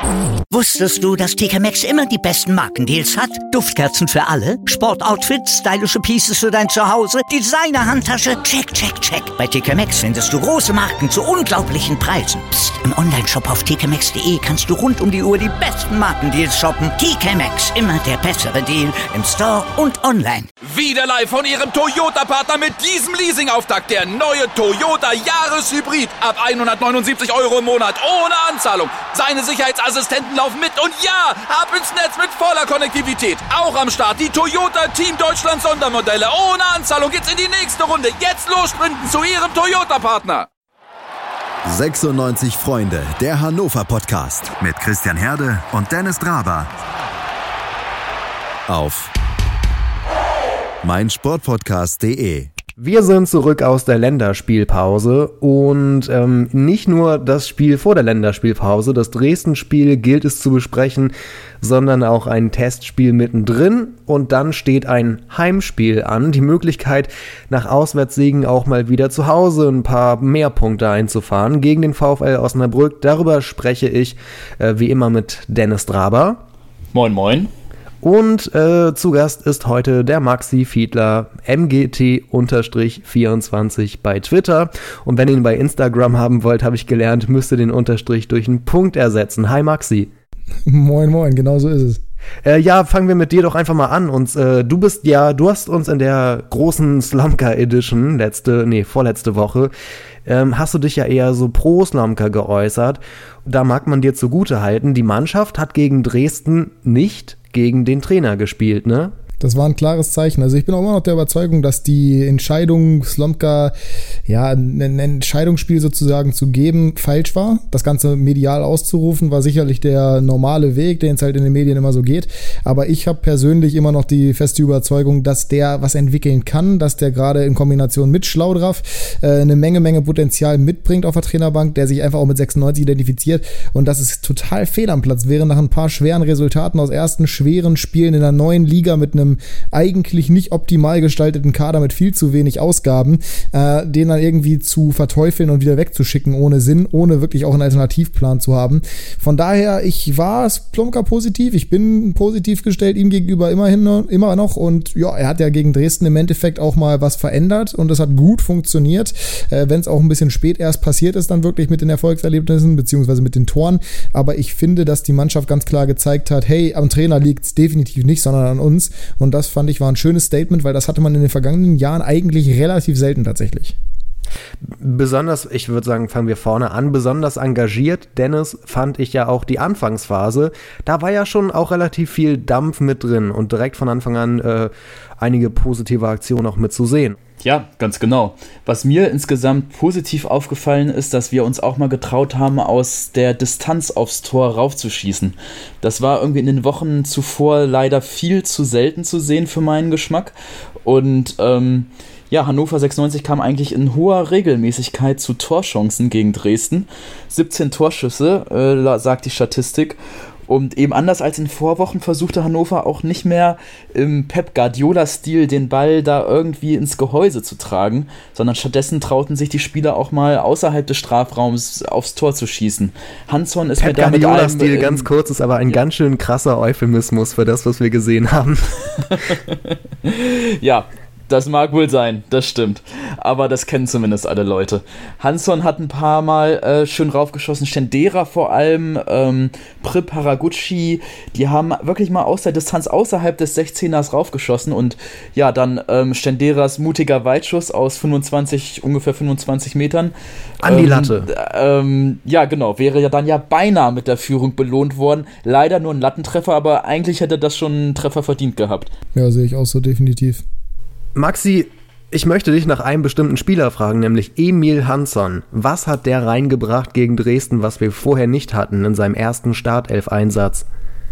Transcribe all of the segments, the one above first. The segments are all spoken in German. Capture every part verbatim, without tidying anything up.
Wusstest du, dass T K Maxx immer die besten Markendeals hat? Duftkerzen für alle, Sportoutfits, stylische Pieces für dein Zuhause, Designer-Handtasche, check, check, check. Bei T K Maxx findest du große Marken zu unglaublichen Preisen. Psst. Im Onlineshop auf t k maxx punkt d e kannst du rund um die Uhr die besten Markendeals shoppen. T K Maxx, immer der bessere Deal im Store und online. Wieder live von Ihrem Toyota-Partner mit diesem Leasing-Auftakt. Der neue Toyota Jahreshybrid. Ab hundertneunundsiebzig Euro im Monat. Ohne Anzahlung. Seine Sicherheitsassistenten laufen mit. Und ja, ab ins Netz mit voller Konnektivität. Auch am Start die Toyota Team Deutschland Sondermodelle. Ohne Anzahlung geht's in die nächste Runde. Jetzt los sprinten zu Ihrem Toyota-Partner. sechsundneunzig Freunde, der Hannover-Podcast mit Christian Herde und Dennis Draber. Auf meinsportpodcast punkt de. Wir sind zurück aus der Länderspielpause und ähm, nicht nur das Spiel vor der Länderspielpause, das Dresden-Spiel gilt es zu besprechen, sondern auch ein Testspiel mittendrin und dann steht ein Heimspiel an. Die Möglichkeit, nach Auswärtssiegen auch mal wieder zu Hause ein paar mehr Punkte einzufahren gegen den VfL Osnabrück. Darüber spreche ich äh, wie immer mit Dennis Draber. Moin, moin. Und äh, zu Gast ist heute der Maxi Fiedler, M G T vierundzwanzig bei Twitter. Und wenn ihr ihn bei Instagram haben wollt, habe ich gelernt, müsst ihr den Unterstrich durch einen Punkt ersetzen. Hi Maxi. Moin, moin, genau so ist es. Äh, ja, fangen wir mit dir doch einfach mal an. Und äh, du bist ja, du hast uns in der großen Slumka Edition letzte, nee, vorletzte Woche, ähm, hast du dich ja eher so pro Slumka geäußert. Da mag man dir zugute halten, die Mannschaft hat gegen Dresden nicht gegen den Trainer gespielt, ne? Das war ein klares Zeichen. Also ich bin auch immer noch der Überzeugung, dass die Entscheidung, Slomka, ja, ein Entscheidungsspiel sozusagen zu geben, falsch war. Das Ganze medial auszurufen, war sicherlich der normale Weg, den es halt in den Medien immer so geht. Aber ich habe persönlich immer noch die feste Überzeugung, dass der was entwickeln kann, dass der gerade in Kombination mit Schlaudraff äh, eine Menge, Menge Potenzial mitbringt auf der Trainerbank, der sich einfach auch mit sechsundneunzig identifiziert und dass es total fehl am Platz wäre nach ein paar schweren Resultaten aus ersten schweren Spielen in der neuen Liga mit einem eigentlich nicht optimal gestalteten Kader mit viel zu wenig Ausgaben, äh, den dann irgendwie zu verteufeln und wieder wegzuschicken ohne Sinn, ohne wirklich auch einen Alternativplan zu haben. Von daher, ich war Slomka positiv, ich bin positiv gestellt ihm gegenüber immerhin immer noch und ja, er hat ja gegen Dresden im Endeffekt auch mal was verändert und das hat gut funktioniert, äh, wenn es auch ein bisschen spät erst passiert ist, dann wirklich mit den Erfolgserlebnissen beziehungsweise mit den Toren, aber ich finde, dass die Mannschaft ganz klar gezeigt hat, hey, am Trainer liegt es definitiv nicht, sondern an uns. Und das fand ich war ein schönes Statement, weil das hatte man in den vergangenen Jahren eigentlich relativ selten tatsächlich. Besonders, ich würde sagen, fangen wir vorne an, besonders engagiert, Dennis, fand ich ja auch die Anfangsphase. Da war ja schon auch relativ viel Dampf mit drin und direkt von Anfang an äh, einige positive Aktionen auch mit zu sehen. Ja, ganz genau. Was mir insgesamt positiv aufgefallen ist, dass wir uns auch mal getraut haben, aus der Distanz aufs Tor raufzuschießen. Das war irgendwie in den Wochen zuvor leider viel zu selten zu sehen für meinen Geschmack. Und ähm, ja, Hannover sechsundneunzig kam eigentlich in hoher Regelmäßigkeit zu Torchancen gegen Dresden. siebzehn Torschüsse, äh, sagt die Statistik. Und eben anders als in Vorwochen versuchte Hannover auch nicht mehr im Pep-Guardiola-Stil den Ball da irgendwie ins Gehäuse zu tragen, sondern stattdessen trauten sich die Spieler auch mal außerhalb des Strafraums aufs Tor zu schießen. Hansson ist mit damit Pep-Guardiola-Stil, ganz kurz, ist aber ein ja. ganz schön krasser Euphemismus für das, was wir gesehen haben. Ja, das mag wohl sein, das stimmt. Aber das kennen zumindest alle Leute. Hansson hat ein paar Mal äh, schön raufgeschossen, Stendera vor allem, ähm, Prip, Haraguchi, die haben wirklich mal aus der Distanz außerhalb des sechzehners raufgeschossen und ja, dann ähm, Stenderas mutiger Weitschuss aus fünfundzwanzig, ungefähr fünfundzwanzig Metern. An die Latte. Ähm, ja, genau, wäre ja dann ja beinahe mit der Führung belohnt worden. Leider nur ein Lattentreffer, aber eigentlich hätte das schon einen Treffer verdient gehabt. Ja, sehe ich auch so definitiv. Maxi, ich möchte dich nach einem bestimmten Spieler fragen, nämlich Emil Hansson. Was hat der reingebracht gegen Dresden, was wir vorher nicht hatten in seinem ersten Startelf-Einsatz?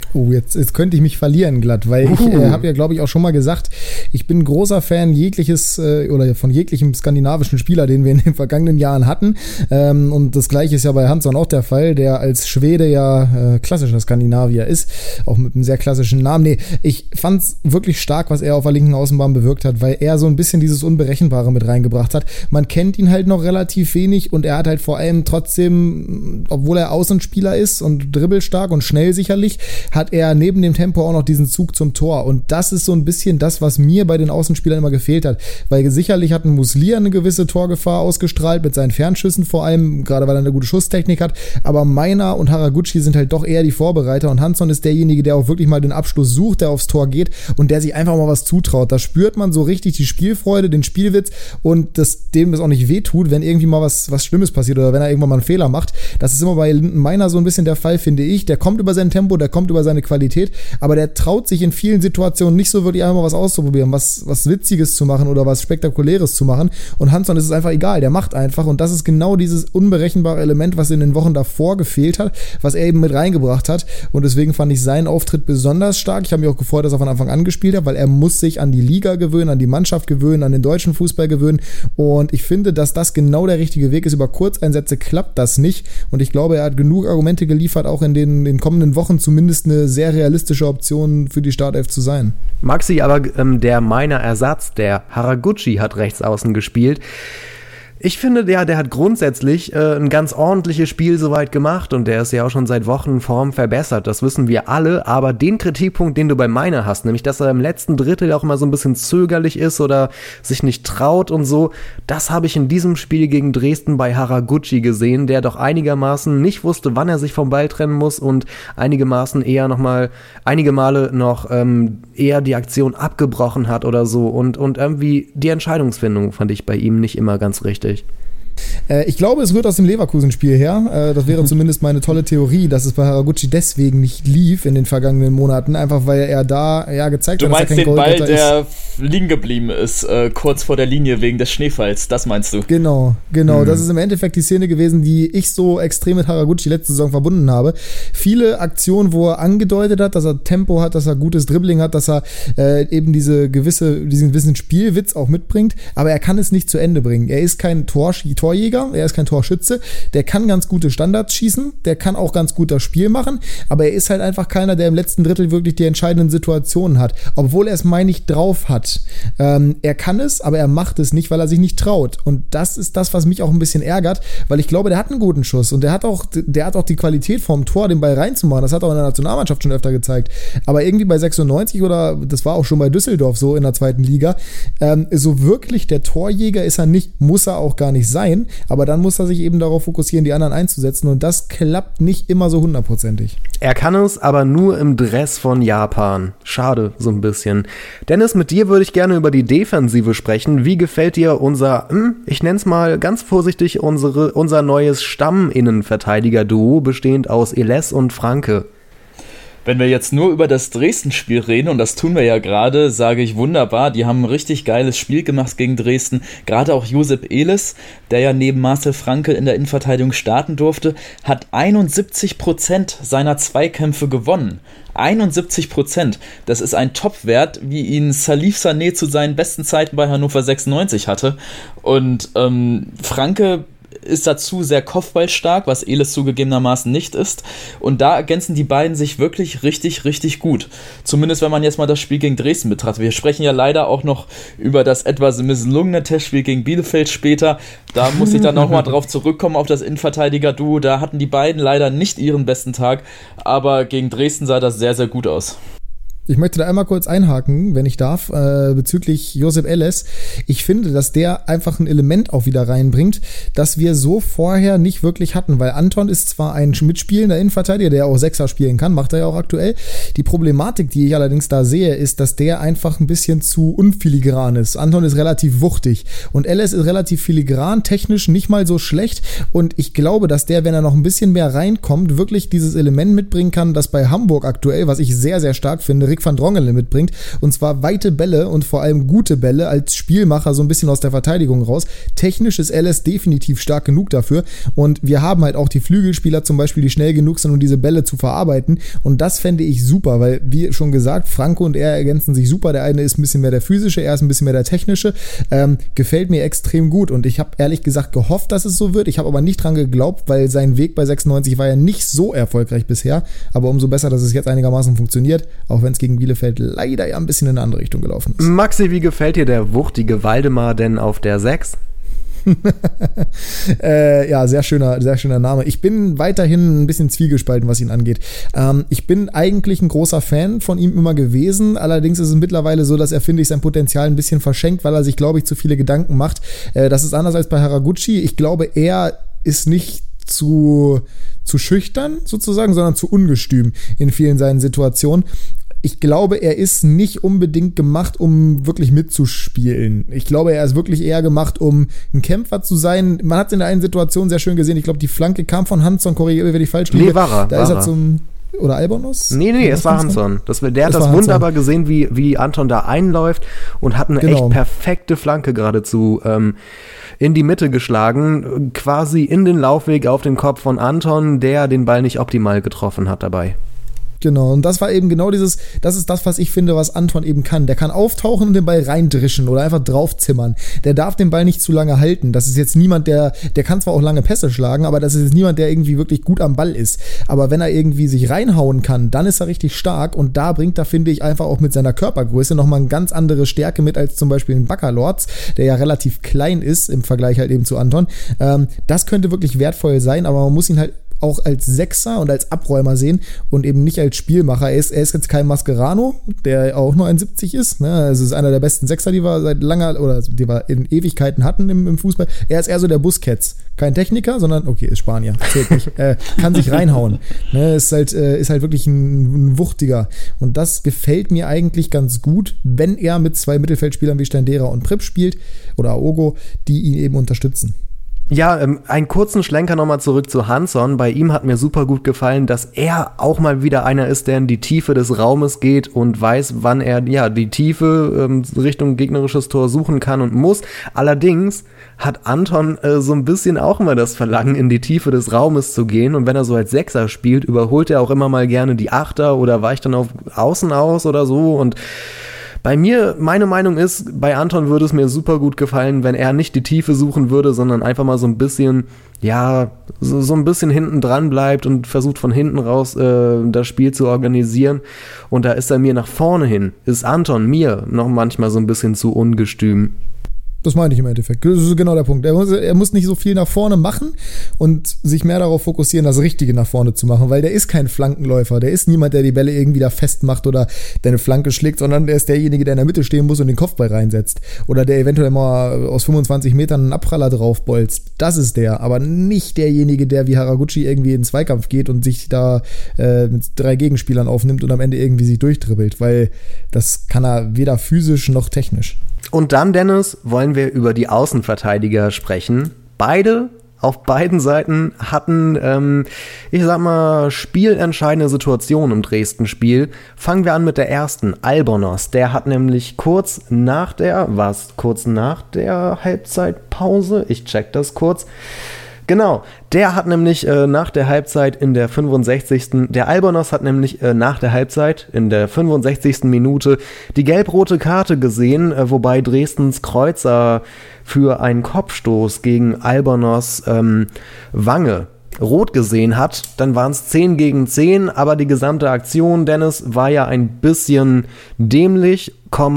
Oh, jetzt, jetzt könnte ich mich verlieren glatt, weil uh. ich äh, habe ja, glaube ich, auch schon mal gesagt, ich bin ein großer Fan jegliches äh, oder von jeglichem skandinavischen Spieler, den wir in den vergangenen Jahren hatten. Ähm, und das Gleiche ist ja bei Hansson auch der Fall, der als Schwede ja äh, klassischer Skandinavier ist, auch mit einem sehr klassischen Namen. Nee, ich fand's wirklich stark, was er auf der linken Außenbahn bewirkt hat, weil er so ein bisschen dieses Unberechenbare mit reingebracht hat. Man kennt ihn halt noch relativ wenig und er hat halt vor allem trotzdem, obwohl er Außenspieler ist und dribbelstark und schnell sicherlich, hat er neben dem Tempo auch noch diesen Zug zum Tor. Und das ist so ein bisschen das, was mir bei den Außenspielern immer gefehlt hat. Weil sicherlich hat ein Muslia eine gewisse Torgefahr ausgestrahlt, mit seinen Fernschüssen vor allem, gerade weil er eine gute Schusstechnik hat. Aber Meiner und Haraguchi sind halt doch eher die Vorbereiter. Und Hansson ist derjenige, der auch wirklich mal den Abschluss sucht, der aufs Tor geht und der sich einfach mal was zutraut. Da spürt man so richtig die Spielfreude, den Spielwitz und dass dem das auch nicht wehtut, wenn irgendwie mal was, was Schlimmes passiert oder wenn er irgendwann mal einen Fehler macht. Das ist immer bei Linden Meiner so ein bisschen der Fall, finde ich. Der kommt über sein Tempo, der kommt über seine Qualität, aber der traut sich in vielen Situationen nicht so wirklich einfach mal was auszuprobieren, was, was Witziges zu machen oder was Spektakuläres zu machen. Und Hansson ist es einfach egal, der macht einfach. Und das ist genau dieses unberechenbare Element, was in den Wochen davor gefehlt hat, was er eben mit reingebracht hat. Und deswegen fand ich seinen Auftritt besonders stark. Ich habe mich auch gefreut, dass er von Anfang an gespielt hat, weil er muss sich an die Liga gewöhnen, an die Mannschaft gewöhnen, an den deutschen Fußball gewöhnen. Und ich finde, dass das genau der richtige Weg ist. Über Kurzeinsätze klappt das nicht. Und ich glaube, er hat genug Argumente geliefert, auch in den, den kommenden Wochen zumindest eine sehr realistische Option für die Startelf zu sein. Maxi, aber ähm, der Meiner Ersatz, der Haraguchi, hat rechts außen gespielt. Ich finde, der, der hat grundsätzlich äh, ein ganz ordentliches Spiel soweit gemacht und der ist ja auch schon seit Wochen Form verbessert, das wissen wir alle, aber den Kritikpunkt, den du bei Meiner hast, nämlich, dass er im letzten Drittel auch immer so ein bisschen zögerlich ist oder sich nicht traut und so, das habe ich in diesem Spiel gegen Dresden bei Haraguchi gesehen, der doch einigermaßen nicht wusste, wann er sich vom Ball trennen muss und einigermaßen eher nochmal, einige Male noch ähm, eher die Aktion abgebrochen hat oder so und, und irgendwie die Entscheidungsfindung fand ich bei ihm nicht immer ganz richtig. Ich glaube, es rührt aus dem Leverkusen-Spiel her. Das wäre zumindest meine tolle Theorie, dass es bei Haraguchi deswegen nicht lief in den vergangenen Monaten, einfach weil er da ja gezeigt du hat, dass er kein Goalgetter ist. Du meinst den Ball, ist. der liegen geblieben ist, äh, kurz vor der Linie wegen des Schneefalls, das meinst du? Genau, genau. Mhm. Das ist im Endeffekt die Szene gewesen, die ich so extrem mit Haraguchi letzte Saison verbunden habe. Viele Aktionen, wo er angedeutet hat, dass er Tempo hat, dass er gutes Dribbling hat, dass er äh, eben diese gewisse, diesen gewissen Spielwitz auch mitbringt, aber er kann es nicht zu Ende bringen. Er ist kein Tor, Tor Torjäger, er ist kein Torschütze, der kann ganz gute Standards schießen, der kann auch ganz gut das Spiel machen, aber er ist halt einfach keiner, der im letzten Drittel wirklich die entscheidenden Situationen hat, obwohl er es, meine ich, drauf hat. Ähm, er kann es, aber er macht es nicht, weil er sich nicht traut und das ist das, was mich auch ein bisschen ärgert, weil ich glaube, der hat einen guten Schuss und der hat auch, der hat auch die Qualität vom Tor, den Ball reinzumachen, das hat er auch in der Nationalmannschaft schon öfter gezeigt, aber irgendwie bei sechsundneunzig oder das war auch schon bei Düsseldorf so in der zweiten Liga, ähm, so wirklich der Torjäger ist er nicht, muss er auch gar nicht sein, aber dann muss er sich eben darauf fokussieren, die anderen einzusetzen und das klappt nicht immer so hundertprozentig. Er kann es, aber nur im Dress von Japan. Schade, so ein bisschen. Dennis, mit dir würde ich gerne über die Defensive sprechen. Wie gefällt dir unser, ich nenne es mal ganz vorsichtig, unsere, unser neues Stamm-Innenverteidiger-Duo, bestehend aus Eles und Franke? Wenn wir jetzt nur über das Dresden-Spiel reden, und das tun wir ja gerade, sage ich wunderbar, die haben ein richtig geiles Spiel gemacht gegen Dresden. Gerade auch Josep Eles, der ja neben Marcel Franke in der Innenverteidigung starten durfte, hat einundsiebzig Prozent seiner Zweikämpfe gewonnen. einundsiebzig Prozent. Das ist ein Topwert, wie ihn Salif Sané zu seinen besten Zeiten bei Hannover sechsundneunzig hatte. Und ähm, Franke ist dazu sehr kopfballstark, was Eles zugegebenermaßen nicht ist. Und da ergänzen die beiden sich wirklich richtig, richtig gut. Zumindest wenn man jetzt mal das Spiel gegen Dresden betrachtet. Wir sprechen ja leider auch noch über das etwas misslungene Testspiel gegen Bielefeld später. Da muss ich dann nochmal drauf zurückkommen, auf das Innenverteidiger-Duo. Da hatten die beiden leider nicht ihren besten Tag, aber gegen Dresden sah das sehr, sehr gut aus. Ich möchte da einmal kurz einhaken, wenn ich darf, äh, bezüglich Josep Eles. Ich finde, dass der einfach ein Element auch wieder reinbringt, das wir so vorher nicht wirklich hatten, weil Anton ist zwar ein mitspielender Innenverteidiger, der auch Sechser spielen kann, macht er ja auch aktuell. Die Problematik, die ich allerdings da sehe, ist, dass der einfach ein bisschen zu unfiligran ist. Anton ist relativ wuchtig und Eles ist relativ filigran, technisch nicht mal so schlecht und ich glaube, dass der, wenn er noch ein bisschen mehr reinkommt, wirklich dieses Element mitbringen kann, das bei Hamburg aktuell, was ich sehr, sehr stark finde, Rick Dick van Drongelen mitbringt. Und zwar weite Bälle und vor allem gute Bälle als Spielmacher so ein bisschen aus der Verteidigung raus. Technisch ist Ellis definitiv stark genug dafür. Und wir haben halt auch die Flügelspieler zum Beispiel, die schnell genug sind, um diese Bälle zu verarbeiten. Und das fände ich super, weil, wie schon gesagt, Franco und er ergänzen sich super. Der eine ist ein bisschen mehr der physische, er ist ein bisschen mehr der technische. Ähm, gefällt mir extrem gut. Und ich habe ehrlich gesagt gehofft, dass es so wird. Ich habe aber nicht dran geglaubt, weil sein Weg bei sechsundneunzig war ja nicht so erfolgreich bisher. Aber umso besser, dass es jetzt einigermaßen funktioniert, auch wenn es gegen Bielefeld leider ja ein bisschen in eine andere Richtung gelaufen ist. Maxi, wie gefällt dir der wuchtige Waldemar denn auf der sechs? äh, ja, sehr schöner, sehr schöner Name. Ich bin weiterhin ein bisschen zwiegespalten, was ihn angeht. Ähm, ich bin eigentlich ein großer Fan von ihm immer gewesen. Allerdings ist es mittlerweile so, dass er, finde ich, sein Potenzial ein bisschen verschenkt, weil er sich, glaube ich, zu viele Gedanken macht. Äh, das ist anders als bei Haraguchi. Ich glaube, er ist nicht zu, zu schüchtern sozusagen, sondern zu ungestüm in vielen seinen Situationen. Ich glaube, er ist nicht unbedingt gemacht, um wirklich mitzuspielen. Ich glaube, er ist wirklich eher gemacht, um ein Kämpfer zu sein. Man hat es in der einen Situation sehr schön gesehen. Ich glaube, die Flanke kam von Hansson, korrigiere mich, wenn ich falsch liege. Nee, war er. Da war ist er er. zum... Oder Albonos? Nee, nee, es war Hansson. Das, der hat das, das wunderbar gesehen, wie, wie Anton da einläuft und hat eine genau. echt perfekte Flanke geradezu ähm, in die Mitte geschlagen. Quasi in den Laufweg auf den Kopf von Anton, der den Ball nicht optimal getroffen hat dabei. Genau, und das war eben genau dieses, das ist das, was ich finde, was Anton eben kann. Der kann auftauchen und den Ball reindrischen oder einfach draufzimmern. Der darf den Ball nicht zu lange halten. Das ist jetzt niemand, der, der kann zwar auch lange Pässe schlagen, aber das ist jetzt niemand, der irgendwie wirklich gut am Ball ist. Aber wenn er irgendwie sich reinhauen kann, dann ist er richtig stark und da bringt er, finde ich, einfach auch mit seiner Körpergröße nochmal eine ganz andere Stärke mit als zum Beispiel ein Baccalords, der ja relativ klein ist im Vergleich halt eben zu Anton. Ähm, das könnte wirklich wertvoll sein, aber man muss ihn halt auch als Sechser und als Abräumer sehen und eben nicht als Spielmacher. Er ist, er ist jetzt kein Mascherano, der auch nur ein siebzig ist. Ne? Also ist einer der besten Sechser, die wir seit langer oder die wir in Ewigkeiten hatten im, im Fußball. Er ist eher so der Busquets. Kein Techniker, sondern, okay, ist Spanier. Zählt nicht. äh, kann sich reinhauen. Ne? Ist halt, äh, ist halt wirklich ein, ein Wuchtiger. Und das gefällt mir eigentlich ganz gut, wenn er mit zwei Mittelfeldspielern wie Stendera und Pripp spielt oder Aogo, die ihn eben unterstützen. Ja, ähm, einen kurzen Schlenker nochmal zurück zu Hansson. Bei ihm hat mir super gut gefallen, dass er auch mal wieder einer ist, der in die Tiefe des Raumes geht und weiß, wann er ja die Tiefe ähm, Richtung gegnerisches Tor suchen kann und muss. Allerdings hat Anton äh, so ein bisschen auch immer das Verlangen, in die Tiefe des Raumes zu gehen. Und wenn er so als Sechser spielt, überholt er auch immer mal gerne die Achter oder weicht dann auf Außen aus oder so. Und bei mir, meine Meinung ist, bei Anton würde es mir super gut gefallen, wenn er nicht die Tiefe suchen würde, sondern einfach mal so ein bisschen, ja, so, so ein bisschen hinten dran bleibt und versucht von hinten raus äh, das Spiel zu organisieren. Und da ist er mir nach vorne hin, ist Anton mir noch manchmal so ein bisschen zu ungestüm. Das meine ich im Endeffekt. Das ist genau der Punkt. Er muss, er muss nicht so viel nach vorne machen und sich mehr darauf fokussieren, das Richtige nach vorne zu machen, weil der ist kein Flankenläufer. Der ist niemand, der die Bälle irgendwie da festmacht oder der eine Flanke schlägt, sondern der ist derjenige, der in der Mitte stehen muss und den Kopfball reinsetzt. Oder der eventuell mal aus fünfundzwanzig Metern einen Abpraller draufbolzt. Das ist der, aber nicht derjenige, der wie Haraguchi irgendwie in den Zweikampf geht und sich da äh, mit drei Gegenspielern aufnimmt und am Ende irgendwie sich durchdribbelt, weil das kann er weder physisch noch technisch. Und dann, Dennis, wollen wir über die Außenverteidiger sprechen. Beide auf beiden Seiten hatten, ähm, ich sag mal, spielentscheidende Situationen im Dresden-Spiel. Fangen wir an mit der ersten, Albonos. Der hat nämlich kurz nach der, was, kurz nach der Halbzeitpause? Ich check das kurz. Genau, der hat nämlich äh, nach der Halbzeit in der fünfundsechzigsten Der Albonos hat nämlich äh, nach der Halbzeit in der fünfundsechzigsten Minute die gelb-rote Karte gesehen, äh, wobei Dresdens Kreuzer für einen Kopfstoß gegen Albonos ähm, Wange rot gesehen hat. Dann waren es zehn gegen zehn, aber die gesamte Aktion, Dennis, war ja ein bisschen dämlich,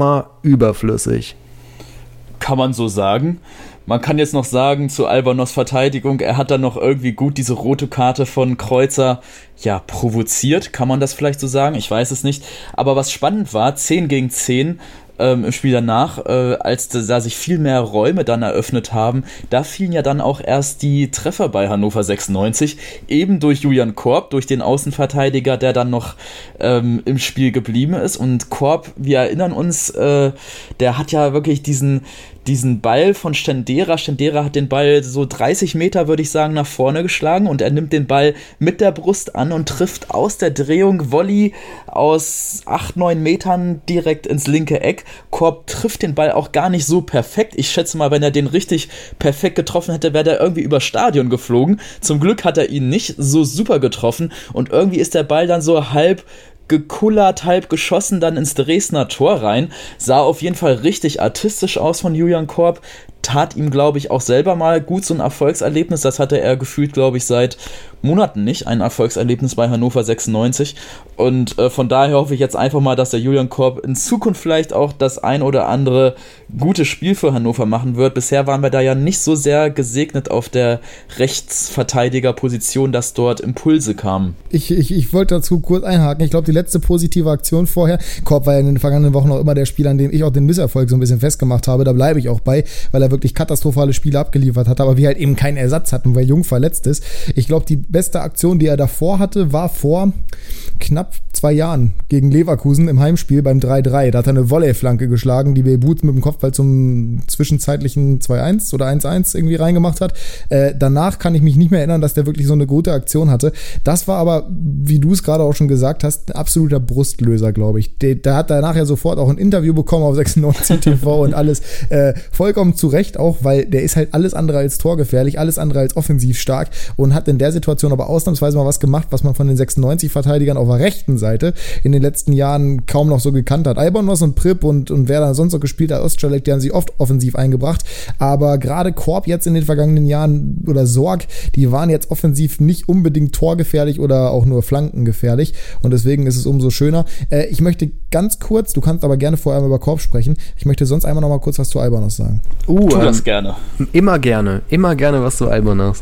überflüssig. Kann man so sagen. Man kann jetzt noch sagen, zu Albonos Verteidigung, er hat dann noch irgendwie gut diese rote Karte von Kreuzer, ja, provoziert, kann man das vielleicht so sagen? Ich weiß es nicht. Aber was spannend war, zehn gegen zehn, ähm, im Spiel danach, äh, als da sich viel mehr Räume dann eröffnet haben, da fielen ja dann auch erst die Treffer bei Hannover sechsundneunzig, eben durch Julian Korb, durch den Außenverteidiger, der dann noch ähm, im Spiel geblieben ist. Und Korb, wir erinnern uns, äh, der hat ja wirklich diesen diesen Ball von Stendera. Stendera hat den Ball so dreißig Meter, würde ich sagen, nach vorne geschlagen und er nimmt den Ball mit der Brust an und trifft aus der Drehung Volley aus acht, neun Metern direkt ins linke Eck. Korb trifft den Ball auch gar nicht so perfekt. Ich schätze mal, wenn er den richtig perfekt getroffen hätte, wäre der irgendwie übers Stadion geflogen. Zum Glück hat er ihn nicht so super getroffen und irgendwie ist der Ball dann so halb gekullert, halb geschossen dann ins Dresdner Tor rein. Sah auf jeden Fall richtig artistisch aus von Julian Korb. Tat ihm, glaube ich, auch selber mal gut so ein Erfolgserlebnis. Das hatte er gefühlt, glaube ich, seit Monaten nicht. Ein Erfolgserlebnis bei Hannover sechsundneunzig. Und äh, von daher hoffe ich jetzt einfach mal, dass der Julian Korb in Zukunft vielleicht auch das ein oder andere gute Spiel für Hannover machen wird. Bisher waren wir da ja nicht so sehr gesegnet auf der Rechtsverteidigerposition, dass dort Impulse kamen. Ich, ich, ich wollte dazu kurz einhaken. Ich glaube, die letzte positive Aktion vorher, Korb war ja in den vergangenen Wochen auch immer der Spieler, an dem ich auch den Misserfolg so ein bisschen festgemacht habe. Da bleibe ich auch bei, weil er wirklich katastrophale Spiele abgeliefert hat, aber wir halt eben keinen Ersatz hatten, weil Jung verletzt ist. Ich glaube, die beste Aktion, die er davor hatte, war vor knapp zwei Jahren gegen Leverkusen im Heimspiel beim drei drei. Da hat er eine Volley-Flanke geschlagen, die Beibut mit dem Kopfball zum zwischenzeitlichen zwei eins oder eins eins irgendwie reingemacht hat. Äh, danach kann ich mich nicht mehr erinnern, dass der wirklich so eine gute Aktion hatte. Das war aber, wie du es gerade auch schon gesagt hast, ein absoluter Brustlöser, glaube ich. Der, der hat danach ja sofort auch ein Interview bekommen auf sechsundneunzig T V und alles äh, vollkommen zu Recht auch, weil der ist halt alles andere als torgefährlich, alles andere als offensiv stark und hat in der Situation aber ausnahmsweise mal was gemacht, was man von den sechsundneunzig-Verteidigern auf der rechten Seite in den letzten Jahren kaum noch so gekannt hat. Albonos und Pripp und, und wer da sonst noch gespielt hat, Ostschalek, die haben sich oft offensiv eingebracht, aber gerade Korb jetzt in den vergangenen Jahren oder Sorg, die waren jetzt offensiv nicht unbedingt torgefährlich oder auch nur flankengefährlich und deswegen ist es umso schöner. Äh, ich möchte ganz kurz, du kannst aber gerne vorher über Korb sprechen, ich möchte sonst einmal noch mal kurz was zu Albonos sagen. Uh, tu das ähm, gerne. Immer gerne, immer gerne was zu Albonos.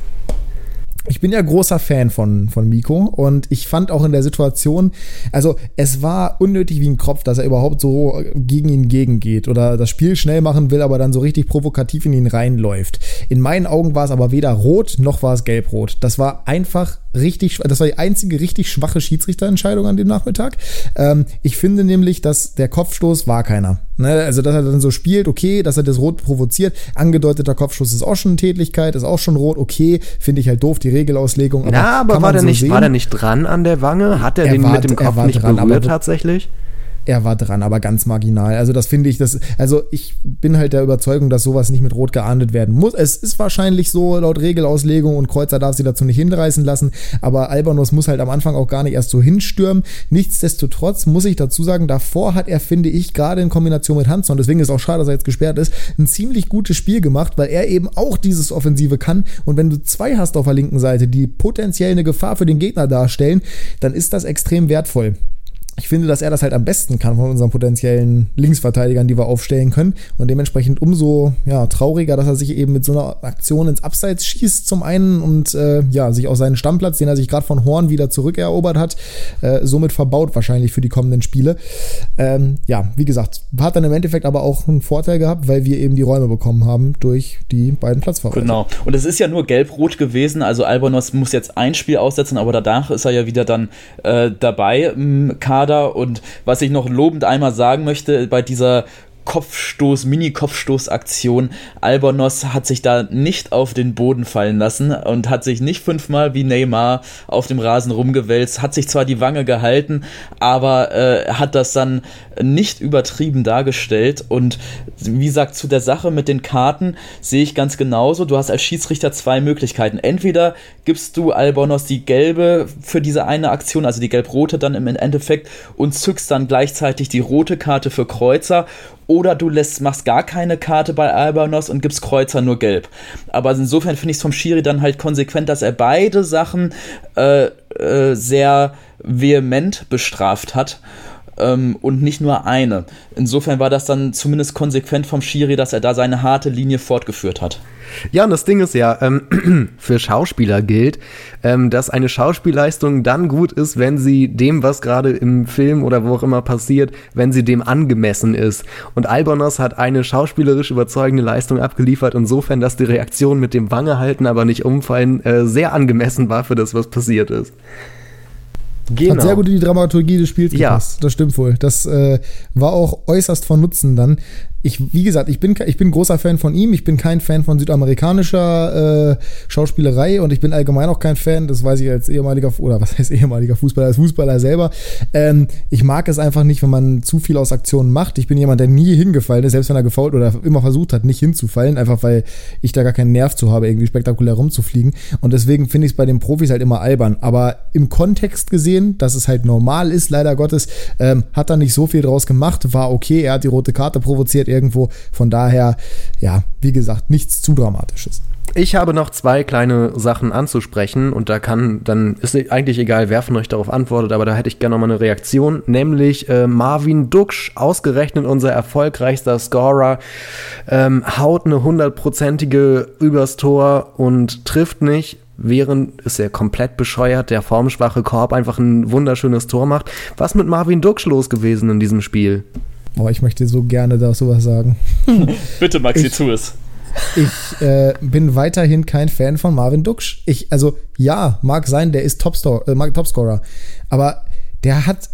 Ich bin ja großer Fan von, von Miko und ich fand auch in der Situation, also es war unnötig wie ein Kropf, dass er überhaupt so gegen ihn gegengeht oder das Spiel schnell machen will, aber dann so richtig provokativ in ihn reinläuft. In meinen Augen war es aber weder rot, noch war es gelb-rot. Das war einfach richtig, das war die einzige richtig schwache Schiedsrichterentscheidung an dem Nachmittag. Ähm, ich finde nämlich, dass der Kopfstoß war keiner. Ne? Also, dass er dann so spielt, okay, dass er das Rot provoziert. Angedeuteter Kopfstoß ist auch schon Tätlichkeit, ist auch schon rot, okay, finde ich halt doof, die Regelauslegung. Aber ja, aber war der, so nicht, war der nicht dran an der Wange? Hat er, er den war, mit dem Kopf nicht dran, berührt tatsächlich? Er war dran, aber ganz marginal. Also das finde ich, das, also ich bin halt der Überzeugung, dass sowas nicht mit Rot geahndet werden muss. Es ist wahrscheinlich so laut Regelauslegung und Kreuzer darf sie dazu nicht hinreißen lassen, aber Albonos muss halt am Anfang auch gar nicht erst so hinstürmen. Nichtsdestotrotz muss ich dazu sagen, davor hat er, finde ich, gerade in Kombination mit Hansson, deswegen ist es auch schade, dass er jetzt gesperrt ist, ein ziemlich gutes Spiel gemacht, weil er eben auch dieses Offensive kann und wenn du zwei hast auf der linken Seite, die potenziell eine Gefahr für den Gegner darstellen, dann ist das extrem wertvoll. Ich finde, dass er das halt am besten kann von unseren potenziellen Linksverteidigern, die wir aufstellen können. Und dementsprechend umso ja, trauriger, dass er sich eben mit so einer Aktion ins Abseits schießt zum einen und äh, ja, sich auch seinen Stammplatz, den er sich gerade von Horn wieder zurückerobert hat, äh, somit verbaut wahrscheinlich für die kommenden Spiele. Ähm, ja, wie gesagt, hat dann im Endeffekt aber auch einen Vorteil gehabt, weil wir eben die Räume bekommen haben durch die beiden Platzverwalter. Genau. Und es ist ja nur gelb-rot gewesen, also Albonos muss jetzt ein Spiel aussetzen, aber danach ist er ja wieder dann äh, dabei im Kader. Und was ich noch lobend einmal sagen möchte, bei dieser Kopfstoß, Mini-Kopfstoß-Aktion. Albonos hat sich da nicht auf den Boden fallen lassen und hat sich nicht fünfmal wie Neymar auf dem Rasen rumgewälzt, hat sich zwar die Wange gehalten, aber äh, hat das dann nicht übertrieben dargestellt und wie gesagt, zu der Sache mit den Karten sehe ich ganz genauso, du hast als Schiedsrichter zwei Möglichkeiten. Entweder gibst du Albonos die gelbe für diese eine Aktion, also die gelb-rote dann im Endeffekt und zückst dann gleichzeitig die rote Karte für Kreuzer. Oder du lässt, machst gar keine Karte bei Albonos und gibst Kreuzer nur gelb. Aber insofern finde ich es vom Schiri dann halt konsequent, dass er beide Sachen äh, äh, sehr vehement bestraft hat. ähm, und nicht nur eine. Insofern war das dann zumindest konsequent vom Schiri, dass er da seine harte Linie fortgeführt hat. Ja, und das Ding ist ja, ähm, für Schauspieler gilt, ähm, dass eine Schauspielleistung dann gut ist, wenn sie dem, was gerade im Film oder wo auch immer passiert, wenn sie dem angemessen ist. Und Albonos hat eine schauspielerisch überzeugende Leistung abgeliefert, insofern, dass die Reaktion mit dem Wange halten, aber nicht umfallen, äh, sehr angemessen war für das, was passiert ist. Genau. Hat sehr gut in die Dramaturgie des Spiels gepasst. Ja. Das stimmt wohl. Das äh, war auch äußerst von Nutzen dann. Ich, wie gesagt, ich bin, ich bin großer Fan von ihm. Ich bin kein Fan von südamerikanischer äh, Schauspielerei und ich bin allgemein auch kein Fan, das weiß ich als ehemaliger, oder was heißt ehemaliger Fußballer, als Fußballer selber. Ähm, ich mag es einfach nicht, wenn man zu viel aus Aktionen macht. Ich bin jemand, der nie hingefallen ist, selbst wenn er gefoult oder immer versucht hat, nicht hinzufallen, einfach weil ich da gar keinen Nerv zu habe, irgendwie spektakulär rumzufliegen. Und deswegen finde ich es bei den Profis halt immer albern. Aber im Kontext gesehen, dass es halt normal ist, leider Gottes, ähm, hat er nicht so viel draus gemacht, war okay, er hat die rote Karte provoziert irgendwo, von daher, ja, wie gesagt, nichts zu Dramatisches. Ich habe noch zwei kleine Sachen anzusprechen und da kann, dann ist eigentlich egal, wer von euch darauf antwortet, aber da hätte ich gerne noch mal eine Reaktion, nämlich äh, Marvin Duksch, ausgerechnet unser erfolgreichster Scorer, ähm, haut eine hundertprozentige übers Tor und trifft nicht, während ist er komplett bescheuert, der formschwache Korb einfach ein wunderschönes Tor macht. Was mit Marvin Duksch los gewesen in diesem Spiel? Oh, ich möchte so gerne da sowas sagen. Bitte, Maxi, ich, tu es. Ich äh, bin weiterhin kein Fan von Marvin Duksch. Ich, also, ja, mag sein, der ist Topstor, äh, Topscorer. Aber der hat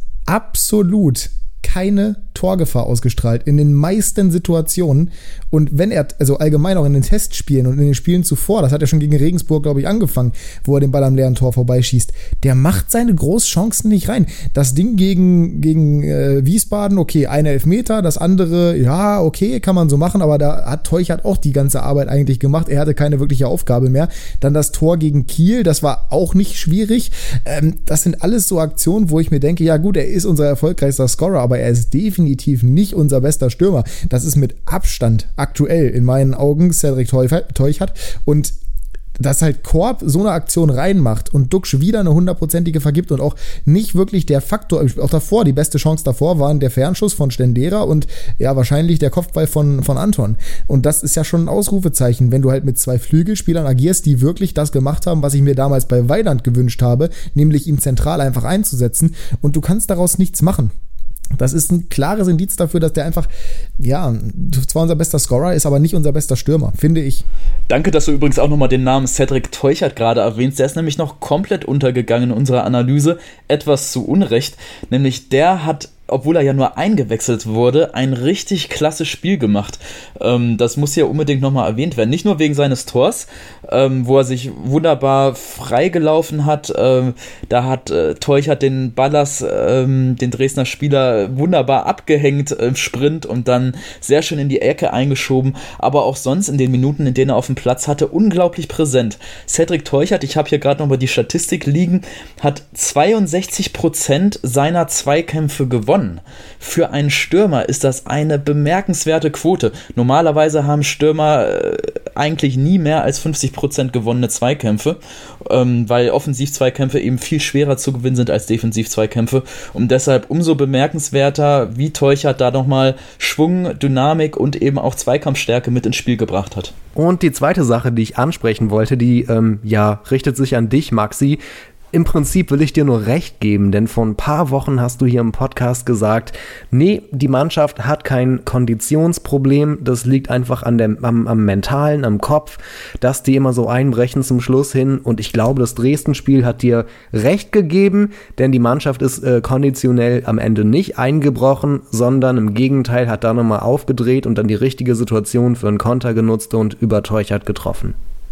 absolut keine Torgefahr ausgestrahlt in den meisten Situationen. Und wenn er, also allgemein auch in den Testspielen und in den Spielen zuvor, das hat er schon gegen Regensburg, glaube ich, angefangen, wo er den Ball am leeren Tor vorbeischießt, der macht seine Großchancen nicht rein. Das Ding gegen, gegen äh, Wiesbaden, okay, eine Elfmeter, das andere, ja, okay, kann man so machen, aber da hat Teuchert auch die ganze Arbeit eigentlich gemacht. Er hatte keine wirkliche Aufgabe mehr. Dann das Tor gegen Kiel, das war auch nicht schwierig. Ähm, das sind alles so Aktionen, wo ich mir denke, ja gut, er ist unser erfolgreichster Scorer, aber er ist definitiv nicht unser bester Stürmer. Das ist mit Abstand aktuell in meinen Augen Cedric Teuchert und dass halt Korb so eine Aktion reinmacht und Duksch wieder eine hundertprozentige vergibt und auch nicht wirklich der Faktor, auch davor, die beste Chance davor waren der Fernschuss von Stendera und ja, wahrscheinlich der Kopfball von, von Anton. Und das ist ja schon ein Ausrufezeichen, wenn du halt mit zwei Flügelspielern agierst, die wirklich das gemacht haben, was ich mir damals bei Weiland gewünscht habe, nämlich ihn zentral einfach einzusetzen und du kannst daraus nichts machen. Das ist ein klares Indiz dafür, dass der einfach, ja, zwar unser bester Scorer ist, aber nicht unser bester Stürmer, finde ich. Danke, dass du übrigens auch nochmal den Namen Cedric Teuchert gerade erwähnst. Der ist nämlich noch komplett untergegangen in unserer Analyse, etwas zu Unrecht. Nämlich der hat, obwohl er ja nur eingewechselt wurde, ein richtig klasse Spiel gemacht. Ähm, das muss hier unbedingt nochmal erwähnt werden. Nicht nur wegen seines Tors, ähm, wo er sich wunderbar freigelaufen hat. Ähm, da hat äh, Teuchert den Ballas, ähm, den Dresdner Spieler, wunderbar abgehängt im Sprint und dann sehr schön in die Ecke eingeschoben. Aber auch sonst in den Minuten, in denen er auf dem Platz hatte, unglaublich präsent. Cedric Teuchert, ich habe hier gerade nochmal die Statistik liegen, hat zweiundsechzig Prozent seiner Zweikämpfe gewonnen. Für einen Stürmer ist das eine bemerkenswerte Quote. Normalerweise haben Stürmer äh, eigentlich nie mehr als fünfzig Prozent gewonnene Zweikämpfe, ähm, weil Offensiv-Zweikämpfe eben viel schwerer zu gewinnen sind als Defensiv-Zweikämpfe. Und deshalb umso bemerkenswerter, wie Teuchert da nochmal Schwung, Dynamik und eben auch Zweikampfstärke mit ins Spiel gebracht hat. Und die zweite Sache, die ich ansprechen wollte, die ähm, ja richtet sich an dich, Maxi. Im Prinzip will ich dir nur recht geben, denn vor ein paar Wochen hast du hier im Podcast gesagt, nee, die Mannschaft hat kein Konditionsproblem, das liegt einfach an dem, am, am Mentalen, am Kopf, dass die immer so einbrechen zum Schluss hin und ich glaube, das Dresden-Spiel hat dir recht gegeben, denn die Mannschaft ist äh, konditionell am Ende nicht eingebrochen, sondern im Gegenteil hat da nochmal aufgedreht und dann die richtige Situation für einen Konter genutzt und über Teuchert getroffen.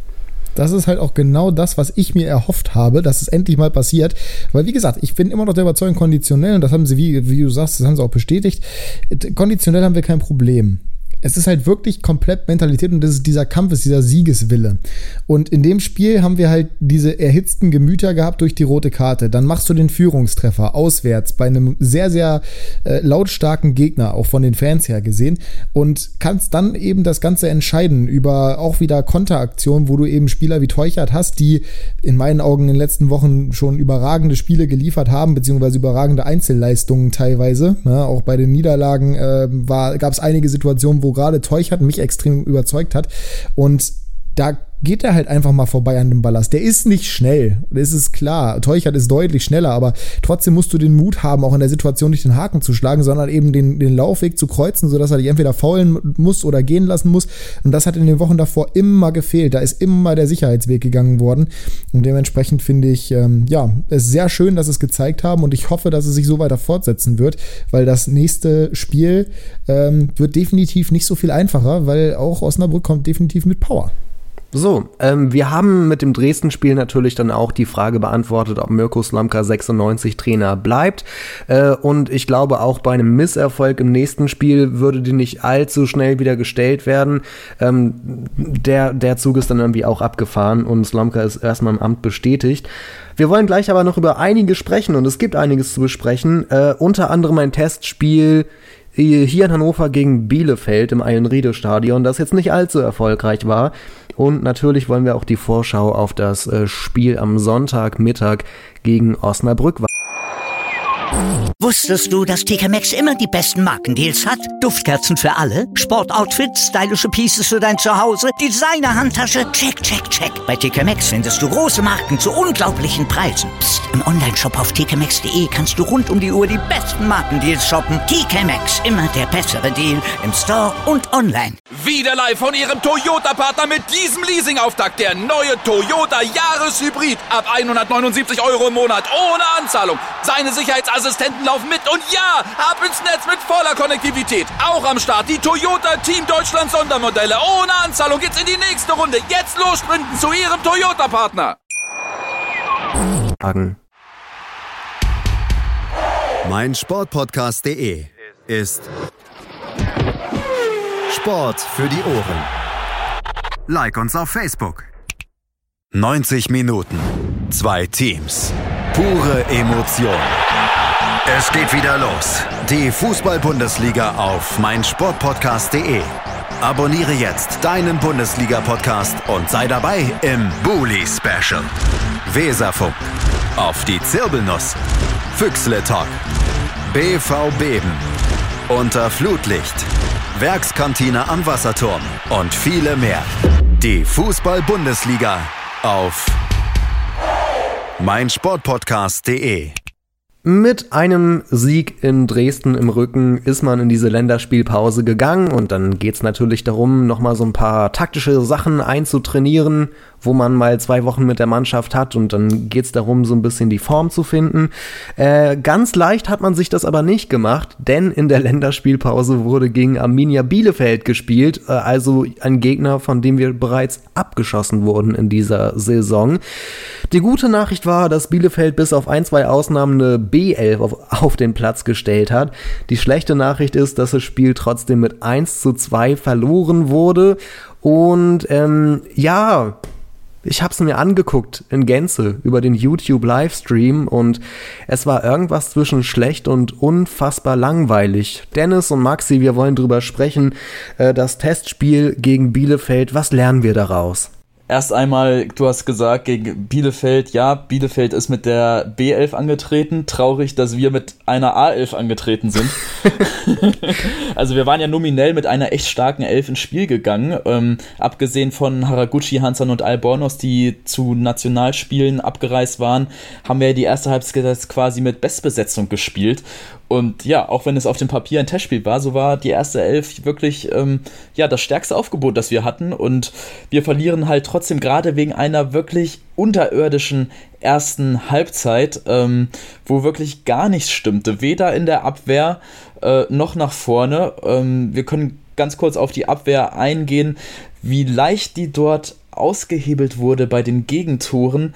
Das ist halt auch genau das, was ich mir erhofft habe, dass es endlich mal passiert. Weil, wie gesagt, ich bin immer noch der Überzeugung, konditionell, und das haben sie, wie, wie du sagst, das haben sie auch bestätigt, konditionell haben wir kein Problem. Es ist halt wirklich komplett Mentalität und das ist dieser Kampf, ist dieser Siegeswille. Und in dem Spiel haben wir halt diese erhitzten Gemüter gehabt durch die rote Karte. Dann machst du den Führungstreffer auswärts bei einem sehr, sehr äh, lautstarken Gegner, auch von den Fans her gesehen, und kannst dann eben das Ganze entscheiden über auch wieder Konteraktionen, wo du eben Spieler wie Teuchert hast, die in meinen Augen in den letzten Wochen schon überragende Spiele geliefert haben, beziehungsweise überragende Einzelleistungen teilweise. Ja, auch bei den Niederlagen äh, gab es einige Situationen, wo gerade Teuchert mich extrem überzeugt hat. Und da geht er halt einfach mal vorbei an dem Ballast. Der ist nicht schnell, das ist klar. Teuchert ist deutlich schneller, aber trotzdem musst du den Mut haben, auch in der Situation nicht den Haken zu schlagen, sondern eben den, den Laufweg zu kreuzen, sodass er dich entweder faulen muss oder gehen lassen muss. Und das hat in den Wochen davor immer gefehlt. Da ist immer der Sicherheitsweg gegangen worden. Und dementsprechend finde ich, ähm, ja, es ist sehr schön, dass sie es gezeigt haben, und ich hoffe, dass es sich so weiter fortsetzen wird, weil das nächste Spiel ähm, wird definitiv nicht so viel einfacher, weil auch Osnabrück kommt definitiv mit Power. So, ähm, wir haben mit dem Dresden-Spiel natürlich dann auch die Frage beantwortet, ob Mirko Slomka sechsundneunzig Trainer bleibt. Äh, und ich glaube, auch bei einem Misserfolg im nächsten Spiel würde die nicht allzu schnell wieder gestellt werden. Ähm, der, der Zug ist dann irgendwie auch abgefahren und Slomka ist erstmal im Amt bestätigt. Wir wollen gleich aber noch über einiges sprechen, und es gibt einiges zu besprechen. Äh, unter anderem ein Testspiel hier in Hannover gegen Bielefeld im Eilenriede-Stadion, das jetzt nicht allzu erfolgreich war. Und natürlich wollen wir auch die Vorschau auf das äh, Spiel am Sonntagmittag gegen Osnabrück wagen. Wusstest du, dass T K Maxx immer die besten Markendeals hat? Duftkerzen für alle, Sportoutfits, stylische Pieces für dein Zuhause, Designer-Handtasche, check, check, check. Bei T K Maxx findest du große Marken zu unglaublichen Preisen. Psst. Im Onlineshop auf t k maxx punkt d e kannst du rund um die Uhr die besten Markendeals shoppen. T K Maxx, immer der bessere Deal im Store und online. Wieder live von ihrem Toyota-Partner mit diesem Leasing-Auftakt. Der neue Toyota Jahreshybrid. Ab hundertneunundsiebzig Euro im Monat ohne Anzahlung. Seine Sicherheitsassistenten laufen mit und ja, ab ins Netz mit voller Konnektivität. Auch am Start die Toyota Team Deutschland Sondermodelle. Ohne Anzahlung geht's in die nächste Runde. Jetzt los sprinten zu ihrem Toyota-Partner. mein Sportpodcast punkt de ist Sport für die Ohren. Like uns auf Facebook. neunzig Minuten, zwei Teams, pure Emotion. Es geht wieder los. Die Fußball-Bundesliga auf mein Sportpodcast punkt de. Abonniere jetzt deinen Bundesliga-Podcast und sei dabei im Bully-Special. Weserfunk, auf die Zirbelnuss, Füchsle Talk, B V Beben, unter Flutlicht, Werkskantine am Wasserturm und viele mehr. Die Fußball-Bundesliga auf mein Sportpodcast punkt de. Mit einem Sieg in Dresden im Rücken ist man in diese Länderspielpause gegangen, und dann geht's natürlich darum, nochmal so ein paar taktische Sachen einzutrainieren, wo man mal zwei Wochen mit der Mannschaft hat, und dann geht's darum, so ein bisschen die Form zu finden. Äh, ganz leicht hat man sich das aber nicht gemacht, denn in der Länderspielpause wurde gegen Arminia Bielefeld gespielt, äh, also ein Gegner, von dem wir bereits abgeschossen wurden in dieser Saison. Die gute Nachricht war, dass Bielefeld bis auf ein, zwei Ausnahmen eine B elf auf, auf den Platz gestellt hat. Die schlechte Nachricht ist, dass das Spiel trotzdem mit eins zu zwei verloren wurde, und ähm, ja... Ich hab's mir angeguckt in Gänze über den YouTube-Livestream, und es war irgendwas zwischen schlecht und unfassbar langweilig. Dennis und Maxi, wir wollen drüber sprechen. Äh, das Testspiel gegen Bielefeld, was lernen wir daraus? Erst einmal, du hast gesagt, gegen Bielefeld, ja, Bielefeld ist mit der B elf angetreten. Traurig, dass wir mit einer A elf angetreten sind. Also wir waren ja nominell mit einer echt starken Elf ins Spiel gegangen. Ähm, abgesehen von Haraguchi, Hansan und Albornoz, die zu Nationalspielen abgereist waren, haben wir die erste Halbzeit quasi mit Bestbesetzung gespielt. Und ja, auch wenn es auf dem Papier ein Testspiel war, so war die erste Elf wirklich ähm, ja das stärkste Aufgebot, das wir hatten. Und wir verlieren halt trotzdem gerade wegen einer wirklich unterirdischen ersten Halbzeit, ähm, wo wirklich gar nichts stimmte. Weder in der Abwehr äh, noch nach vorne. Ähm, wir können ganz kurz auf die Abwehr eingehen, wie leicht die dort ausgehebelt wurde bei den Gegentoren.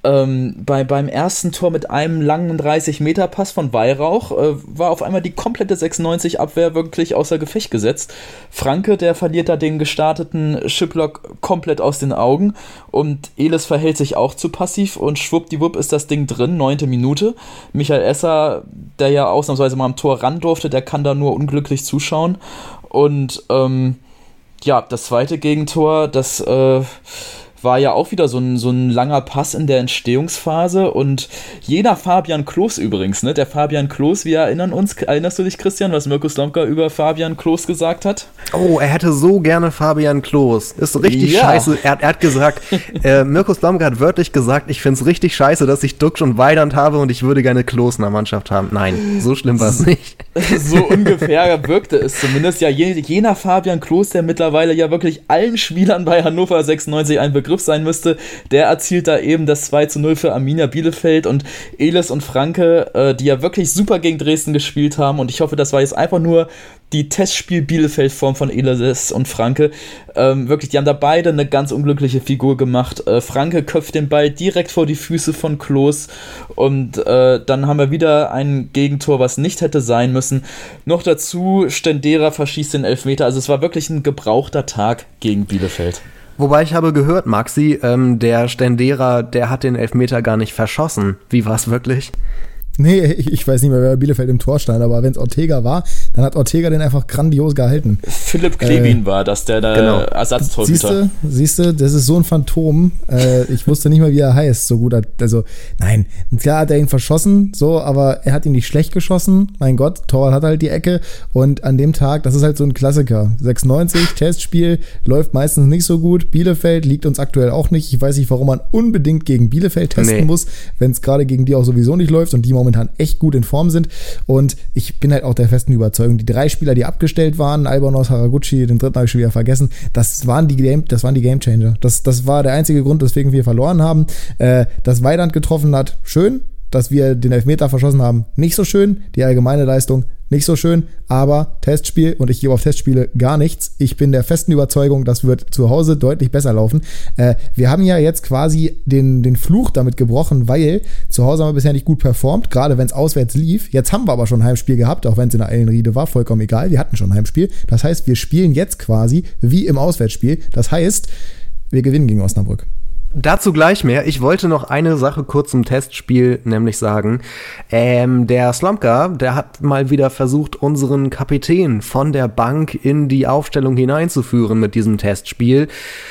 Ähm, bei, beim ersten Tor mit einem langen dreißig-Meter-Pass von Weihrauch äh, war auf einmal die komplette sechsundneunzig-Abwehr wirklich außer Gefecht gesetzt. Franke, der verliert da den gestarteten Chiplock komplett aus den Augen und Elis verhält sich auch zu passiv und schwuppdiwupp ist das Ding drin, neunte Minute. Michael Esser, der ja ausnahmsweise mal am Tor ran durfte, der kann da nur unglücklich zuschauen und ähm, ja, das zweite Gegentor, das äh, war ja auch wieder so ein, so ein langer Pass in der Entstehungsphase und jener Fabian Klos übrigens, ne, der Fabian Klos, wir erinnern uns, erinnerst du dich, Christian, was Mirko Slomka über Fabian Klos gesagt hat? Oh, er hätte so gerne Fabian Klos. Ist richtig Ja. scheiße. Er, er hat gesagt, äh, Mirko Slomka hat wörtlich gesagt, ich find's richtig scheiße, dass ich Duxch und Weidand habe und ich würde gerne Klos in der Mannschaft haben. Nein, so schlimm war's nicht. So ungefähr wirkte es zumindest. Ja, jener Fabian Klos, der mittlerweile ja wirklich allen Spielern bei Hannover sechsundneunzig ein Begriff sein müsste, der erzielt da eben das zwei zu null für Arminia Bielefeld und Elis und Franke, äh, die ja wirklich super gegen Dresden gespielt haben und ich hoffe, das war jetzt einfach nur die Testspiel-Bielefeld-Form von Elis und Franke. Ähm, wirklich, die haben da beide eine ganz unglückliche Figur gemacht. Äh, Franke köpft den Ball direkt vor die Füße von Klos und äh, dann haben wir wieder ein Gegentor, was nicht hätte sein müssen. Noch dazu, Stendera verschießt den Elfmeter. Also es war wirklich ein gebrauchter Tag gegen Bielefeld. Wobei ich habe gehört, Maxi, ähm, der Stendera, der hat den Elfmeter gar nicht verschossen. Wie war's wirklich? Nee, ich, ich weiß nicht mehr, wer bei Bielefeld im Tor stand, aber wenn es Ortega war, dann hat Ortega den einfach grandios gehalten. Philipp Klevin äh, war das, der, der genau. Ersatztorhüter. Siehst du, das ist so ein Phantom. Äh, ich wusste nicht mal, wie er heißt. So gut, also nein, klar hat er ihn verschossen, so, aber er hat ihn nicht schlecht geschossen. Mein Gott, Torwart hat halt die Ecke und an dem Tag, das ist halt so ein Klassiker. sechsundneunzig, Testspiel, läuft meistens nicht so gut. Bielefeld liegt uns aktuell auch nicht. Ich weiß nicht, warum man unbedingt gegen Bielefeld testen nee. muss, wenn es gerade gegen die auch sowieso nicht läuft und die momentan echt gut in Form sind. Und ich bin halt auch der festen Überzeugung, die drei Spieler, die abgestellt waren, Albonos, Haraguchi, den dritten habe ich schon wieder vergessen, das waren die Game, das waren die Gamechanger. Das, das war der einzige Grund, weswegen wir verloren haben. Äh, dass Weidand getroffen hat, schön. Dass wir den Elfmeter verschossen haben, nicht so schön. Die allgemeine Leistung, nicht so schön. Aber Testspiel, und ich gebe auf Testspiele gar nichts. Ich bin der festen Überzeugung, das wird zu Hause deutlich besser laufen. Äh, wir haben ja jetzt quasi den, den Fluch damit gebrochen, weil zu Hause haben wir bisher nicht gut performt, gerade wenn es auswärts lief. Jetzt haben wir aber schon ein Heimspiel gehabt, auch wenn es in der Eilenriede war, vollkommen egal. Wir hatten schon ein Heimspiel. Das heißt, wir spielen jetzt quasi wie im Auswärtsspiel. Das heißt, wir gewinnen gegen Osnabrück. Dazu gleich mehr. Ich wollte noch eine Sache kurz zum Testspiel nämlich sagen. Ähm, der Slomka, der hat mal wieder versucht, unseren Kapitän von der Bank in die Aufstellung hineinzuführen mit diesem Testspiel.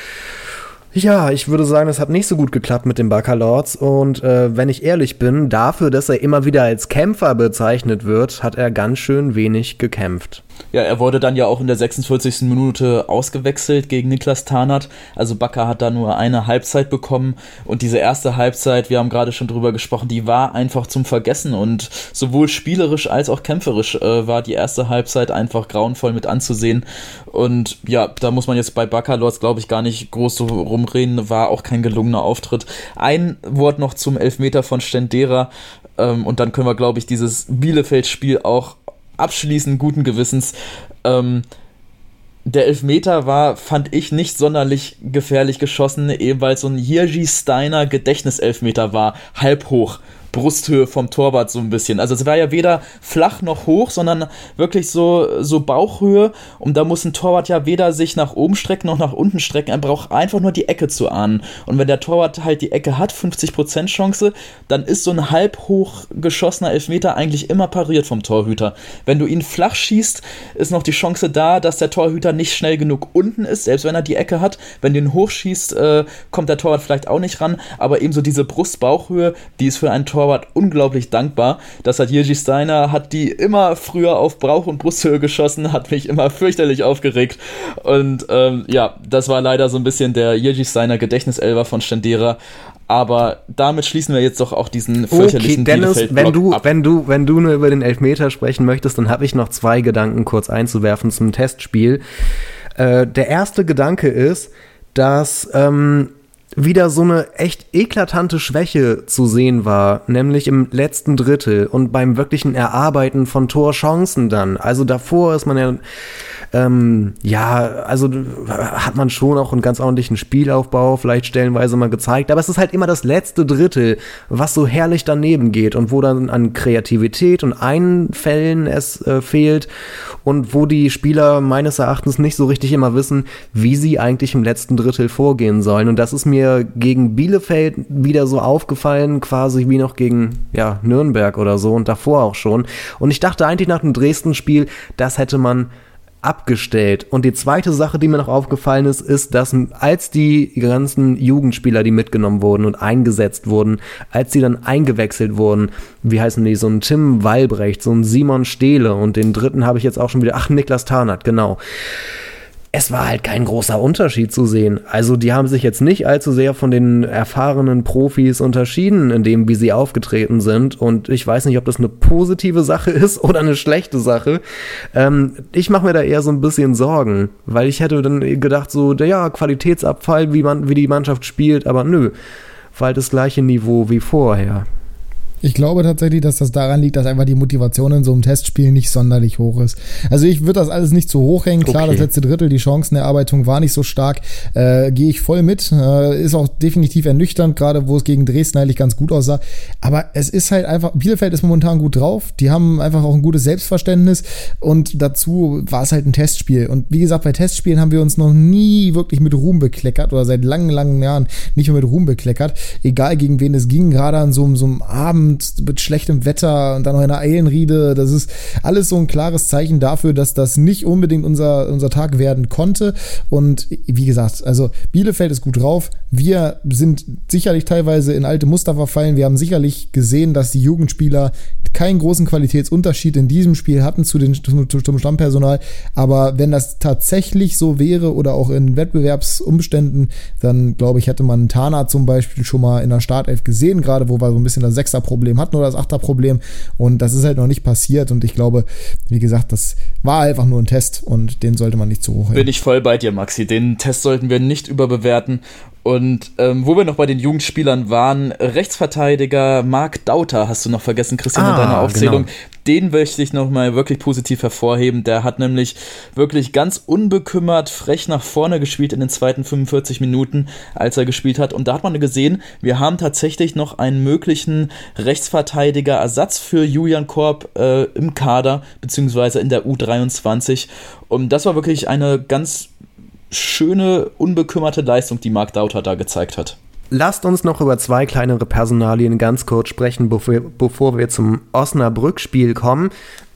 Ja, ich würde sagen, es hat nicht so gut geklappt mit den Baccalords und äh, wenn ich ehrlich bin, dafür, dass er immer wieder als Kämpfer bezeichnet wird, hat er ganz schön wenig gekämpft. Ja, er wurde dann ja auch in der sechsundvierzigsten Minute ausgewechselt gegen Niklas Tarnath. Also Bakker hat da nur eine Halbzeit bekommen und diese erste Halbzeit, wir haben gerade schon drüber gesprochen, die war einfach zum Vergessen und sowohl spielerisch als auch kämpferisch äh, war die erste Halbzeit einfach grauenvoll mit anzusehen. Und ja, da muss man jetzt bei Baccalords, glaube ich, gar nicht groß so rumreden, war auch kein gelungener Auftritt. Ein Wort noch zum Elfmeter von Stendera ähm, und dann können wir, glaube ich, dieses Bielefeld-Spiel auch abschließend guten Gewissens. Ähm, der Elfmeter war, fand ich, nicht sonderlich gefährlich geschossen, eben weil so ein Jiří Steiner Gedächtniselfmeter war, halb hoch. Brusthöhe vom Torwart so ein bisschen. Also es war ja weder flach noch hoch, sondern wirklich so, so Bauchhöhe und da muss ein Torwart ja weder sich nach oben strecken noch nach unten strecken, er braucht einfach nur die Ecke zu ahnen. Und wenn der Torwart halt die Ecke hat, fünfzig Prozent Chance, dann ist so ein halb hoch geschossener Elfmeter eigentlich immer pariert vom Torhüter. Wenn du ihn flach schießt, ist noch die Chance da, dass der Torhüter nicht schnell genug unten ist, selbst wenn er die Ecke hat. Wenn du ihn hochschießt, äh, kommt der Torwart vielleicht auch nicht ran, aber ebenso diese Brust-Bauchhöhe, die ist für einen Torwart unglaublich dankbar. Das hat Jiří Steiner, hat die immer früher auf Bauch- und Brusthöhe geschossen, hat mich immer fürchterlich aufgeregt und ähm, ja, das war leider so ein bisschen der Jiří Steiner Gedächtniselfer von Stendera, aber damit schließen wir jetzt doch auch diesen fürchterlichen okay, Dennis, wenn du, ab. wenn du, wenn du nur über den Elfmeter sprechen möchtest, dann habe ich noch zwei Gedanken kurz einzuwerfen zum Testspiel. Äh, der erste Gedanke ist, dass ähm, wieder so eine echt eklatante Schwäche zu sehen war, nämlich im letzten Drittel und beim wirklichen Erarbeiten von Torchancen dann. Also davor ist man ja, ähm, ja, also hat man schon auch einen ganz ordentlichen Spielaufbau vielleicht stellenweise mal gezeigt, aber es ist halt immer das letzte Drittel, was so herrlich daneben geht und wo dann an Kreativität und Einfällen es äh, fehlt und wo die Spieler meines Erachtens nicht so richtig immer wissen, wie sie eigentlich im letzten Drittel vorgehen sollen. Und das ist mir gegen Bielefeld wieder so aufgefallen, quasi wie noch gegen ja, Nürnberg oder so und davor auch schon. Und ich dachte eigentlich nach dem Dresden-Spiel, das hätte man abgestellt. Und die zweite Sache, die mir noch aufgefallen ist, ist, dass als die ganzen Jugendspieler, die mitgenommen wurden und eingesetzt wurden, als sie dann eingewechselt wurden, wie heißen die, so ein Tim Wallbrecht, so ein Simon Stehle und den dritten habe ich jetzt auch schon wieder, ach, Niklas Tarnath, genau. Es war halt kein großer Unterschied zu sehen. Also die haben sich jetzt nicht allzu sehr von den erfahrenen Profis unterschieden, in dem, wie sie aufgetreten sind. Und ich weiß nicht, ob das eine positive Sache ist oder eine schlechte Sache. Ähm, ich mache mir da eher so ein bisschen Sorgen, weil ich hätte dann gedacht, so, ja, Qualitätsabfall, wie man, wie die Mannschaft spielt, aber nö, war halt das gleiche Niveau wie vorher. Ich glaube tatsächlich, dass das daran liegt, dass einfach die Motivation in so einem Testspiel nicht sonderlich hoch ist. Also ich würde das alles nicht zu hoch hängen. Klar, okay. Das letzte Drittel, die Chancenerarbeitung war nicht so stark. Äh, Gehe ich voll mit. Äh, ist auch definitiv ernüchternd, gerade wo es gegen Dresden eigentlich ganz gut aussah. Aber es ist halt einfach, Bielefeld ist momentan gut drauf. Die haben einfach auch ein gutes Selbstverständnis. Und dazu war es halt ein Testspiel. Und wie gesagt, bei Testspielen haben wir uns noch nie wirklich mit Ruhm bekleckert oder seit langen, langen Jahren nicht mehr mit Ruhm bekleckert. Egal gegen wen es ging, gerade an so, so einem Abend mit schlechtem Wetter und dann noch in einer Eilenriede, das ist alles so ein klares Zeichen dafür, dass das nicht unbedingt unser, unser Tag werden konnte. Und wie gesagt, also Bielefeld ist gut drauf. Wir sind sicherlich teilweise in alte Muster verfallen. Wir haben sicherlich gesehen, dass die Jugendspieler keinen großen Qualitätsunterschied in diesem Spiel hatten zu den, zum Stammpersonal. Aber wenn das tatsächlich so wäre oder auch in Wettbewerbsumständen, dann glaube ich, hätte man Tarnath zum Beispiel schon mal in der Startelf gesehen, gerade wo wir so ein bisschen das Sechser-Problem hatten oder das Achter-Problem. Und das ist halt noch nicht passiert. Und ich glaube, wie gesagt, das war einfach nur ein Test und den sollte man nicht zu hoch hängen. Bin ich voll bei dir, Maxi. Den Test sollten wir nicht überbewerten. Und ähm, wo wir noch bei den Jugendspielern waren, Rechtsverteidiger Marc Dauter, hast du noch vergessen, Christian, ah, in deiner Aufzählung. Genau. Den möchte ich nochmal wirklich positiv hervorheben. Der hat nämlich wirklich ganz unbekümmert frech nach vorne gespielt in den zweiten fünfundvierzig Minuten, als er gespielt hat. Und da hat man gesehen, wir haben tatsächlich noch einen möglichen Rechtsverteidiger-Ersatz für Julian Korb äh, im Kader, beziehungsweise in der U dreiundzwanzig. Und das war wirklich eine ganz schöne, unbekümmerte Leistung, die Marc Dauter da gezeigt hat. Lasst uns noch über zwei kleinere Personalien ganz kurz sprechen, bevor, bevor wir zum Osnabrück-Spiel kommen.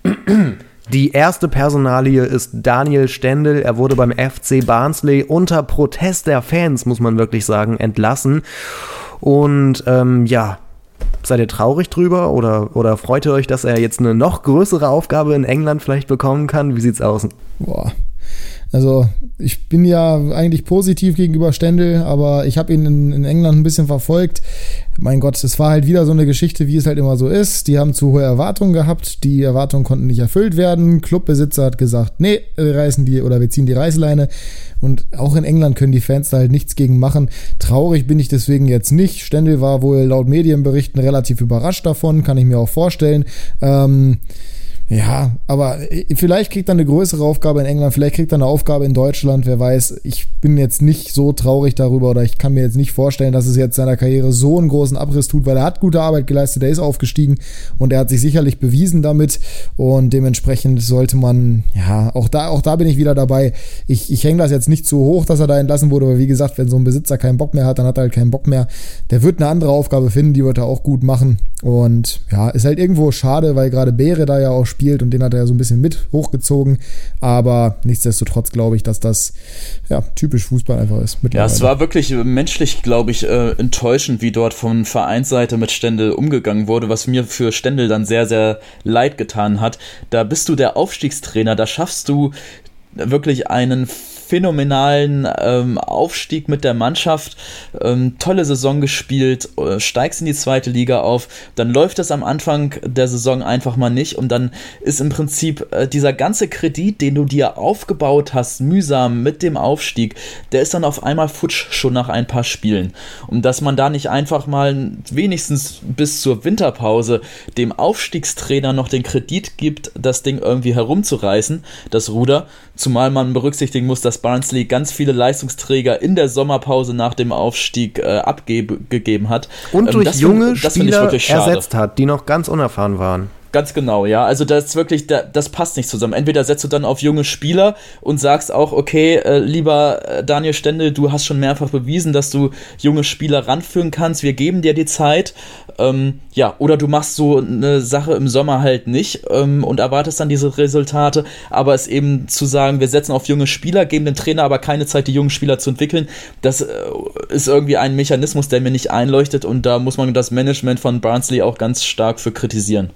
Die erste Personalie ist Daniel Stendel. Er wurde beim F C Barnsley unter Protest der Fans, muss man wirklich sagen, entlassen. Und ähm, ja, seid ihr traurig drüber oder, oder freut ihr euch, dass er jetzt eine noch größere Aufgabe in England vielleicht bekommen kann? Wie sieht's aus? Boah. Also ich bin ja eigentlich positiv gegenüber Stendel, aber ich habe ihn in, in England ein bisschen verfolgt. Mein Gott, es war halt wieder so eine Geschichte, wie es halt immer so ist. Die haben zu hohe Erwartungen gehabt, die Erwartungen konnten nicht erfüllt werden. Clubbesitzer hat gesagt, nee, wir reißen die oder wir ziehen die Reißleine. Und auch in England können die Fans da halt nichts gegen machen. Traurig bin ich deswegen jetzt nicht. Stendel war wohl laut Medienberichten relativ überrascht davon, kann ich mir auch vorstellen. Ähm, Ja, aber vielleicht kriegt er eine größere Aufgabe in England, vielleicht kriegt er eine Aufgabe in Deutschland, wer weiß. Ich bin jetzt nicht so traurig darüber oder ich kann mir jetzt nicht vorstellen, dass es jetzt seiner Karriere so einen großen Abriss tut, weil er hat gute Arbeit geleistet, er ist aufgestiegen und er hat sich sicherlich bewiesen damit und dementsprechend sollte man, ja, auch da, auch da bin ich wieder dabei. Ich, ich hänge das jetzt nicht zu hoch, dass er da entlassen wurde, aber wie gesagt, wenn so ein Besitzer keinen Bock mehr hat, dann hat er halt keinen Bock mehr. Der wird eine andere Aufgabe finden, die wird er auch gut machen und ja, ist halt irgendwo schade, weil gerade Beere da ja auch spielt. Und den hat er ja so ein bisschen mit hochgezogen, aber nichtsdestotrotz glaube ich, dass das ja typisch Fußball einfach ist. Ja, es war wirklich menschlich, glaube ich, äh, enttäuschend, wie dort von Vereinsseite mit Stendel umgegangen wurde, was mir für Stendel dann sehr, sehr leid getan hat. Da bist du der Aufstiegstrainer, da schaffst du wirklich einen phänomenalen ähm, Aufstieg mit der Mannschaft, ähm, tolle Saison gespielt, äh, steigst in die zweite Liga auf, dann läuft es am Anfang der Saison einfach mal nicht und dann ist im Prinzip äh, dieser ganze Kredit, den du dir aufgebaut hast, mühsam mit dem Aufstieg, der ist dann auf einmal futsch schon nach ein paar Spielen. Und dass man da nicht einfach mal wenigstens bis zur Winterpause dem Aufstiegstrainer noch den Kredit gibt, das Ding irgendwie herumzureißen, das Ruder, zumal man berücksichtigen muss, dass Barnsley ganz viele Leistungsträger in der Sommerpause nach dem Aufstieg äh, abgegeben hat. Und ähm, durch das junge find, das Spieler ersetzt hat, die noch ganz unerfahren waren. Ganz genau, ja. Also das ist wirklich, das passt nicht zusammen. Entweder setzt du dann auf junge Spieler und sagst auch, okay, äh, lieber äh, Daniel Stendel, du hast schon mehrfach bewiesen, dass du junge Spieler ranführen kannst. Wir geben dir die Zeit. Ähm, ja, oder du machst so eine Sache im Sommer halt nicht ähm, und erwartest dann diese Resultate. Aber es eben zu sagen, wir setzen auf junge Spieler, geben dem Trainer aber keine Zeit, die jungen Spieler zu entwickeln, das äh, ist irgendwie ein Mechanismus, der mir nicht einleuchtet und da muss man das Management von Barnsley auch ganz stark für kritisieren.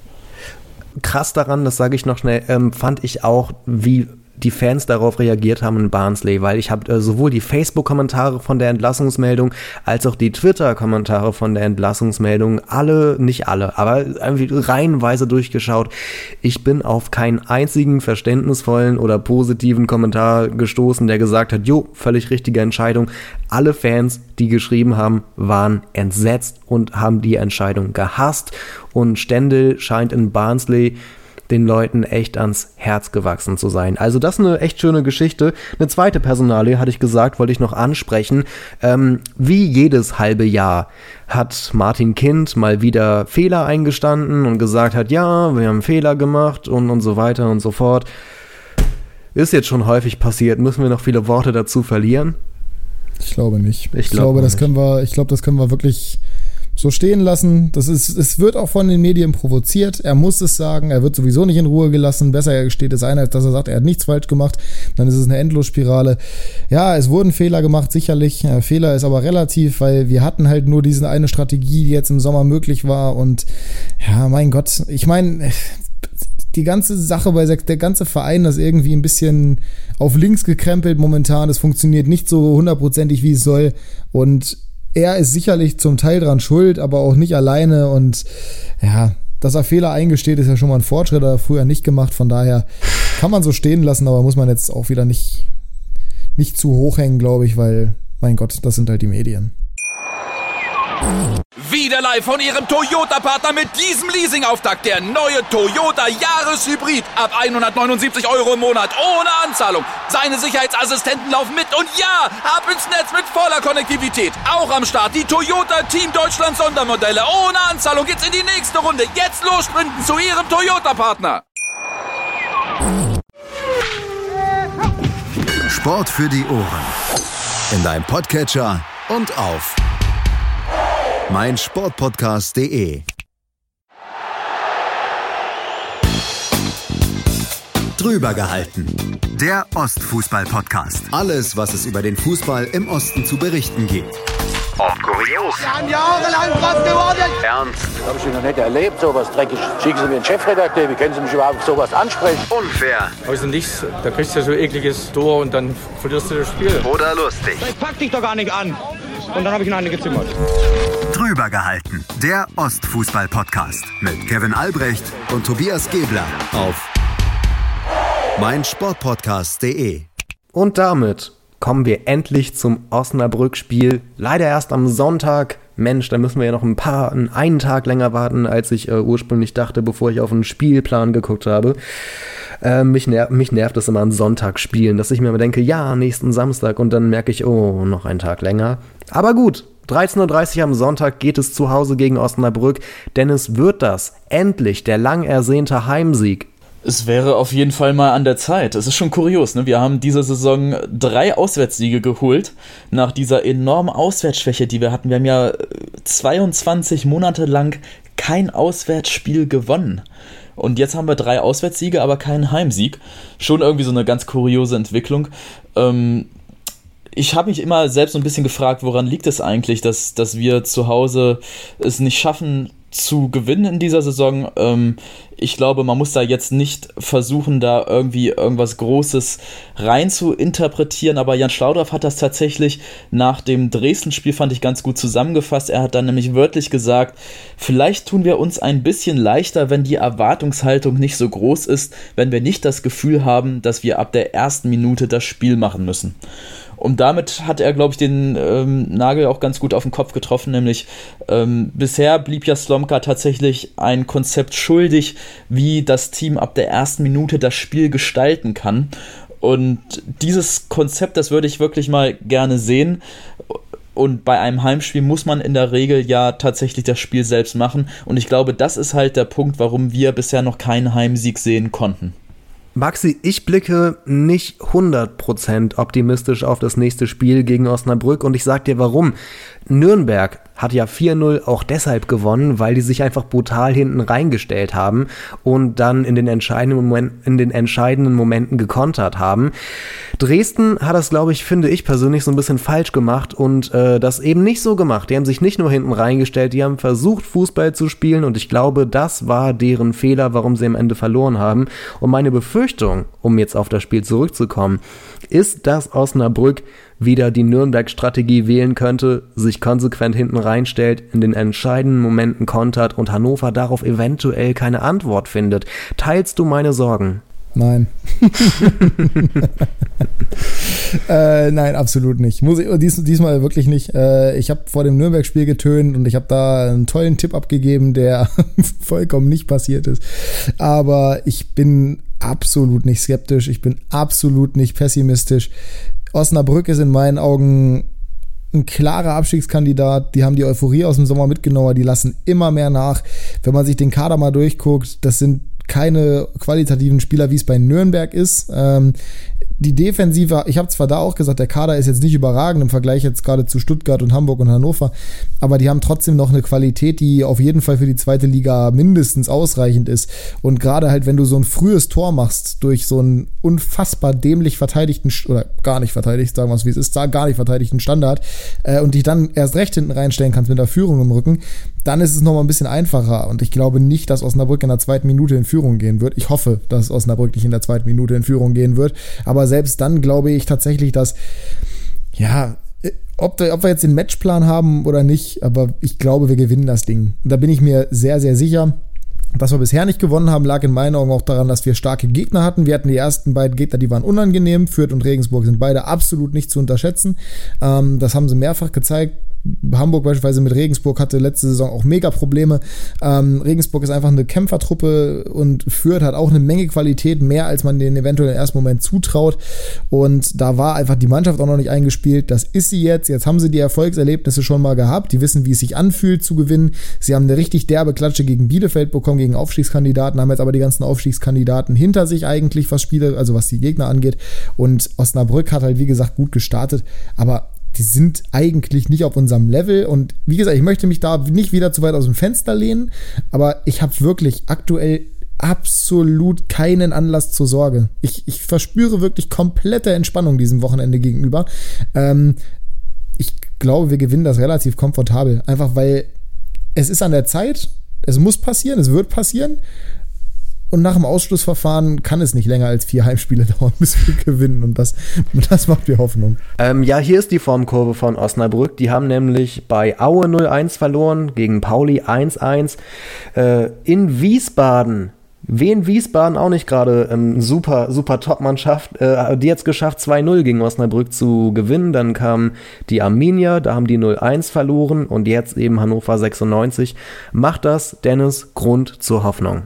Krass daran, das sage ich noch schnell, ähm, fand ich auch, wie die Fans darauf reagiert haben in Barnsley, weil ich habe äh, sowohl die Facebook-Kommentare von der Entlassungsmeldung als auch die Twitter-Kommentare von der Entlassungsmeldung, alle, nicht alle, aber irgendwie reihenweise durchgeschaut. Ich bin auf keinen einzigen verständnisvollen oder positiven Kommentar gestoßen, der gesagt hat, jo, völlig richtige Entscheidung. Alle Fans, die geschrieben haben, waren entsetzt und haben die Entscheidung gehasst und Stendel scheint in Barnsley den Leuten echt ans Herz gewachsen zu sein. Also das ist eine echt schöne Geschichte. Eine zweite Personalie, hatte ich gesagt, wollte ich noch ansprechen. Ähm, wie jedes halbe Jahr hat Martin Kind mal wieder Fehler eingestanden und gesagt hat, ja, wir haben Fehler gemacht und, und so weiter und so fort. Ist jetzt schon häufig passiert. Müssen wir noch viele Worte dazu verlieren? Ich glaube nicht. Ich, ich glaub glaube, das nicht. können wir, ich glaube, das können wir wirklich so stehen lassen. Das ist, es wird auch von den Medien provoziert. Er muss es sagen. Er wird sowieso nicht in Ruhe gelassen. Besser steht es ein, als dass er sagt, er hat nichts falsch gemacht. Dann ist es eine Endlosspirale. Ja, es wurden Fehler gemacht, sicherlich. Ja, Fehler ist aber relativ, weil wir hatten halt nur diese eine Strategie, die jetzt im Sommer möglich war. Und ja, mein Gott, ich meine, die ganze Sache bei Sechs, der ganze Verein ist irgendwie ein bisschen auf links gekrempelt momentan. Es funktioniert nicht so hundertprozentig, wie es soll. Und er ist sicherlich zum Teil dran schuld, aber auch nicht alleine. Und ja, dass er Fehler eingesteht, ist ja schon mal ein Fortschritt. Hat er früher nicht gemacht. Von daher kann man so stehen lassen, aber muss man jetzt auch wieder nicht, nicht zu hoch hängen, glaube ich, weil, mein Gott, das sind halt die Medien. Wieder live von Ihrem Toyota-Partner mit diesem Leasing-Auftakt. Der neue Toyota Jahreshybrid. Ab hundertneunundsiebzig Euro im Monat. Ohne Anzahlung. Seine Sicherheitsassistenten laufen mit. Und ja, ab ins Netz mit voller Konnektivität. Auch am Start die Toyota Team Deutschland Sondermodelle. Ohne Anzahlung geht's in die nächste Runde. Jetzt los sprinten zu Ihrem Toyota-Partner. Sport für die Ohren. In deinem Podcatcher und auf mein Sportpodcast punkt de. Drüber gehalten. Der Ostfußball-Podcast. Alles, was es über den Fußball im Osten zu berichten gibt. Auch kurios. Wir haben jahrelang drauf gewartet. Ernst. Habe ich noch nicht erlebt, sowas Dreckiges. Schicken Sie mir einen Chefredakteur, wie können Sie mich überhaupt auf sowas ansprechen? Unfair. Aus dem Nichts, da kriegst du so ekliges Tor und dann verlierst du das Spiel. Oder lustig. Ich pack dich doch gar nicht an. Und dann habe ich ihn eine gezimmert. Drüber gehalten. Der Ostfußball-Podcast mit Kevin Albrecht und Tobias Gebler auf mein Sportpodcast punkt de. Und damit kommen wir endlich zum Osnabrück-Spiel. Leider erst am Sonntag. Mensch, da müssen wir ja noch ein paar, einen Tag länger warten, als ich äh, ursprünglich dachte, bevor ich auf einen Spielplan geguckt habe. Äh, mich, ner- mich nervt es immer an Sonntagsspielen, dass ich mir immer denke, ja, nächsten Samstag und dann merke ich, oh, noch einen Tag länger. Aber gut, dreizehn Uhr dreißig am Sonntag geht es zu Hause gegen Osnabrück, denn es wird das, endlich, der lang ersehnte Heimsieg. Es wäre auf jeden Fall mal an der Zeit. Es ist schon kurios, ne? Wir haben diese Saison drei Auswärtssiege geholt, nach dieser enormen Auswärtsschwäche, die wir hatten. Wir haben ja zweiundzwanzig Monate lang kein Auswärtsspiel gewonnen. Und jetzt haben wir drei Auswärtssiege, aber keinen Heimsieg. Schon irgendwie so eine ganz kuriose Entwicklung. Ähm, ich habe mich immer selbst so ein bisschen gefragt, woran liegt es eigentlich, dass, dass wir zu Hause es nicht schaffen, zu gewinnen in dieser Saison. Ähm, ich glaube, man muss da jetzt nicht versuchen, da irgendwie irgendwas Großes rein zu interpretieren, aber Jan Schlaudorff hat das tatsächlich nach dem Dresden-Spiel, fand ich, ganz gut zusammengefasst. Er hat dann nämlich wörtlich gesagt, vielleicht tun wir uns ein bisschen leichter, wenn die Erwartungshaltung nicht so groß ist, wenn wir nicht das Gefühl haben, dass wir ab der ersten Minute das Spiel machen müssen. Und damit hat er, glaube ich, den ähm, Nagel auch ganz gut auf den Kopf getroffen, nämlich ähm, bisher blieb ja Slomka tatsächlich ein Konzept schuldig, wie das Team ab der ersten Minute das Spiel gestalten kann. Und dieses Konzept, das würde ich wirklich mal gerne sehen. Und bei einem Heimspiel muss man in der Regel ja tatsächlich das Spiel selbst machen. Und ich glaube, das ist halt der Punkt, warum wir bisher noch keinen Heimsieg sehen konnten. Maxi, ich blicke nicht hundert Prozent optimistisch auf das nächste Spiel gegen Osnabrück und ich sag dir warum. Nürnberg hat ja vier null auch deshalb gewonnen, weil die sich einfach brutal hinten reingestellt haben und dann in den entscheidenden, Moment, in den entscheidenden Momenten gekontert haben. Dresden hat das, glaube ich, finde ich persönlich so ein bisschen falsch gemacht und äh, das eben nicht so gemacht. Die haben sich nicht nur hinten reingestellt, die haben versucht, Fußball zu spielen und ich glaube, das war deren Fehler, warum sie am Ende verloren haben. Und meine Befürchtung, um jetzt auf das Spiel zurückzukommen, ist, dass Osnabrück wieder die Nürnberg-Strategie wählen könnte, sich konsequent hinten reinstellt, in den entscheidenden Momenten kontert und Hannover darauf eventuell keine Antwort findet. Teilst du meine Sorgen? Nein. äh, nein, absolut nicht. Muss ich, dies, diesmal wirklich nicht. Äh, ich habe vor dem Nürnberg-Spiel getönt und ich habe da einen tollen Tipp abgegeben, der vollkommen nicht passiert ist. Aber ich bin absolut nicht skeptisch. Ich bin absolut nicht pessimistisch. Osnabrück ist in meinen Augen ein klarer Abstiegskandidat. Die haben die Euphorie aus dem Sommer mitgenommen, die lassen immer mehr nach. Wenn man sich den Kader mal durchguckt, das sind keine qualitativen Spieler, wie es bei Nürnberg ist. Ähm, die Defensive, ich habe zwar da auch gesagt, der Kader ist jetzt nicht überragend im Vergleich jetzt gerade zu Stuttgart und Hamburg und Hannover, aber die haben trotzdem noch eine Qualität, die auf jeden Fall für die zweite Liga mindestens ausreichend ist. Und gerade halt, wenn du so ein frühes Tor machst durch so einen unfassbar dämlich verteidigten, oder gar nicht verteidigt, sagen wir es wie es ist, gar nicht verteidigten Standard äh, und dich dann erst recht hinten reinstellen kannst mit der Führung im Rücken, dann ist es nochmal ein bisschen einfacher. Und ich glaube nicht, dass Osnabrück in der zweiten Minute in Führung gehen wird. Ich hoffe, dass Osnabrück nicht in der zweiten Minute in Führung gehen wird. Aber selbst dann glaube ich tatsächlich, dass, ja, ob, ob wir jetzt den Matchplan haben oder nicht, aber ich glaube, wir gewinnen das Ding. Und da bin ich mir sehr, sehr sicher. Dass wir bisher nicht gewonnen haben, lag in meinen Augen auch daran, dass wir starke Gegner hatten. Wir hatten die ersten beiden Gegner, die waren unangenehm. Fürth und Regensburg sind beide absolut nicht zu unterschätzen. Ähm, das haben sie mehrfach gezeigt. Hamburg beispielsweise mit Regensburg hatte letzte Saison auch mega Probleme. Ähm, Regensburg ist einfach eine Kämpfertruppe und Fürth hat auch eine Menge Qualität, mehr als man denen eventuell im ersten Moment zutraut. Und da war einfach die Mannschaft auch noch nicht eingespielt. Das ist sie jetzt. Jetzt haben sie die Erfolgserlebnisse schon mal gehabt. Die wissen, wie es sich anfühlt zu gewinnen. Sie haben eine richtig derbe Klatsche gegen Bielefeld bekommen, gegen Aufstiegskandidaten, haben jetzt aber die ganzen Aufstiegskandidaten hinter sich eigentlich, was Spiele, also was die Gegner angeht. Und Osnabrück hat halt, wie gesagt, gut gestartet. Aber die sind eigentlich nicht auf unserem Level und wie gesagt, ich möchte mich da nicht wieder zu weit aus dem Fenster lehnen, aber ich habe wirklich aktuell absolut keinen Anlass zur Sorge. Ich, ich verspüre wirklich komplette Entspannung diesem Wochenende gegenüber. Ähm, ich glaube, wir gewinnen das relativ komfortabel, einfach weil es ist an der Zeit, es muss passieren, es wird passieren. Und nach dem Ausschlussverfahren kann es nicht länger als vier Heimspiele dauern, bis wir gewinnen. Und das, das macht mir Hoffnung. Ähm, ja, hier ist die Formkurve von Osnabrück. Die haben nämlich bei Aue null eins verloren, gegen Pauli eins eins. Äh, in Wiesbaden, Wien Wiesbaden auch nicht gerade ähm, super, super Top-Mannschaft. Äh, die hat es geschafft, zwei null gegen Osnabrück zu gewinnen. Dann kam die Arminia, da haben die null eins verloren. Und jetzt eben Hannover sechsundneunzig. Macht das, Dennis, Grund zur Hoffnung?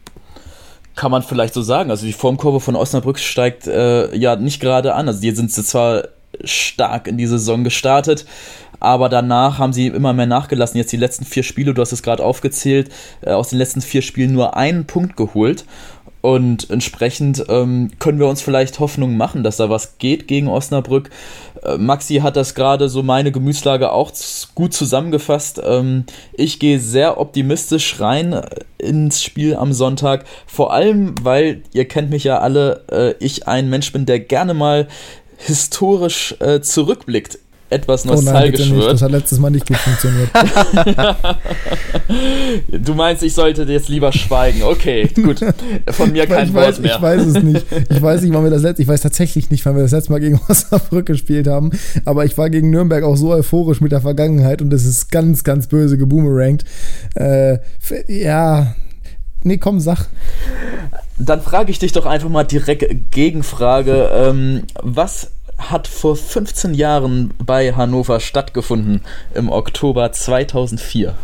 Kann man vielleicht so sagen. Also die Formkurve von Osnabrück steigt äh, ja nicht gerade an. Also die sind zwar stark in die Saison gestartet, aber danach haben sie immer mehr nachgelassen. Jetzt die letzten vier Spiele, du hast es gerade aufgezählt, äh, aus den letzten vier Spielen nur einen Punkt geholt. Und entsprechend ähm, können wir uns vielleicht Hoffnung machen, dass da was geht gegen Osnabrück. Äh, Maxi hat das gerade so meine Gemütslage auch z- gut zusammengefasst. Ähm, ich gehe sehr optimistisch rein ins Spiel am Sonntag. Vor allem, weil, ihr kennt mich ja alle, äh, ich ein Mensch bin, der gerne mal historisch äh, zurückblickt. etwas nostalgisch oh nein, wird. Das hat letztes Mal nicht gut funktioniert. Du meinst, ich sollte jetzt lieber schweigen. Okay, gut. Von mir kein ich Wort weiß, mehr. Ich weiß es nicht. Ich weiß nicht, wann wir das letzte, ich weiß tatsächlich nicht, wann wir das letzte Mal gegen Osnabrück gespielt haben. Aber ich war gegen Nürnberg auch so euphorisch mit der Vergangenheit und es ist ganz, ganz böse geboomerangt. Äh, ja, nee, komm, sag. Dann frage ich dich doch einfach mal direkt Gegenfrage. Ähm, was hat vor fünfzehn Jahren bei Hannover stattgefunden im Oktober zweitausendvier?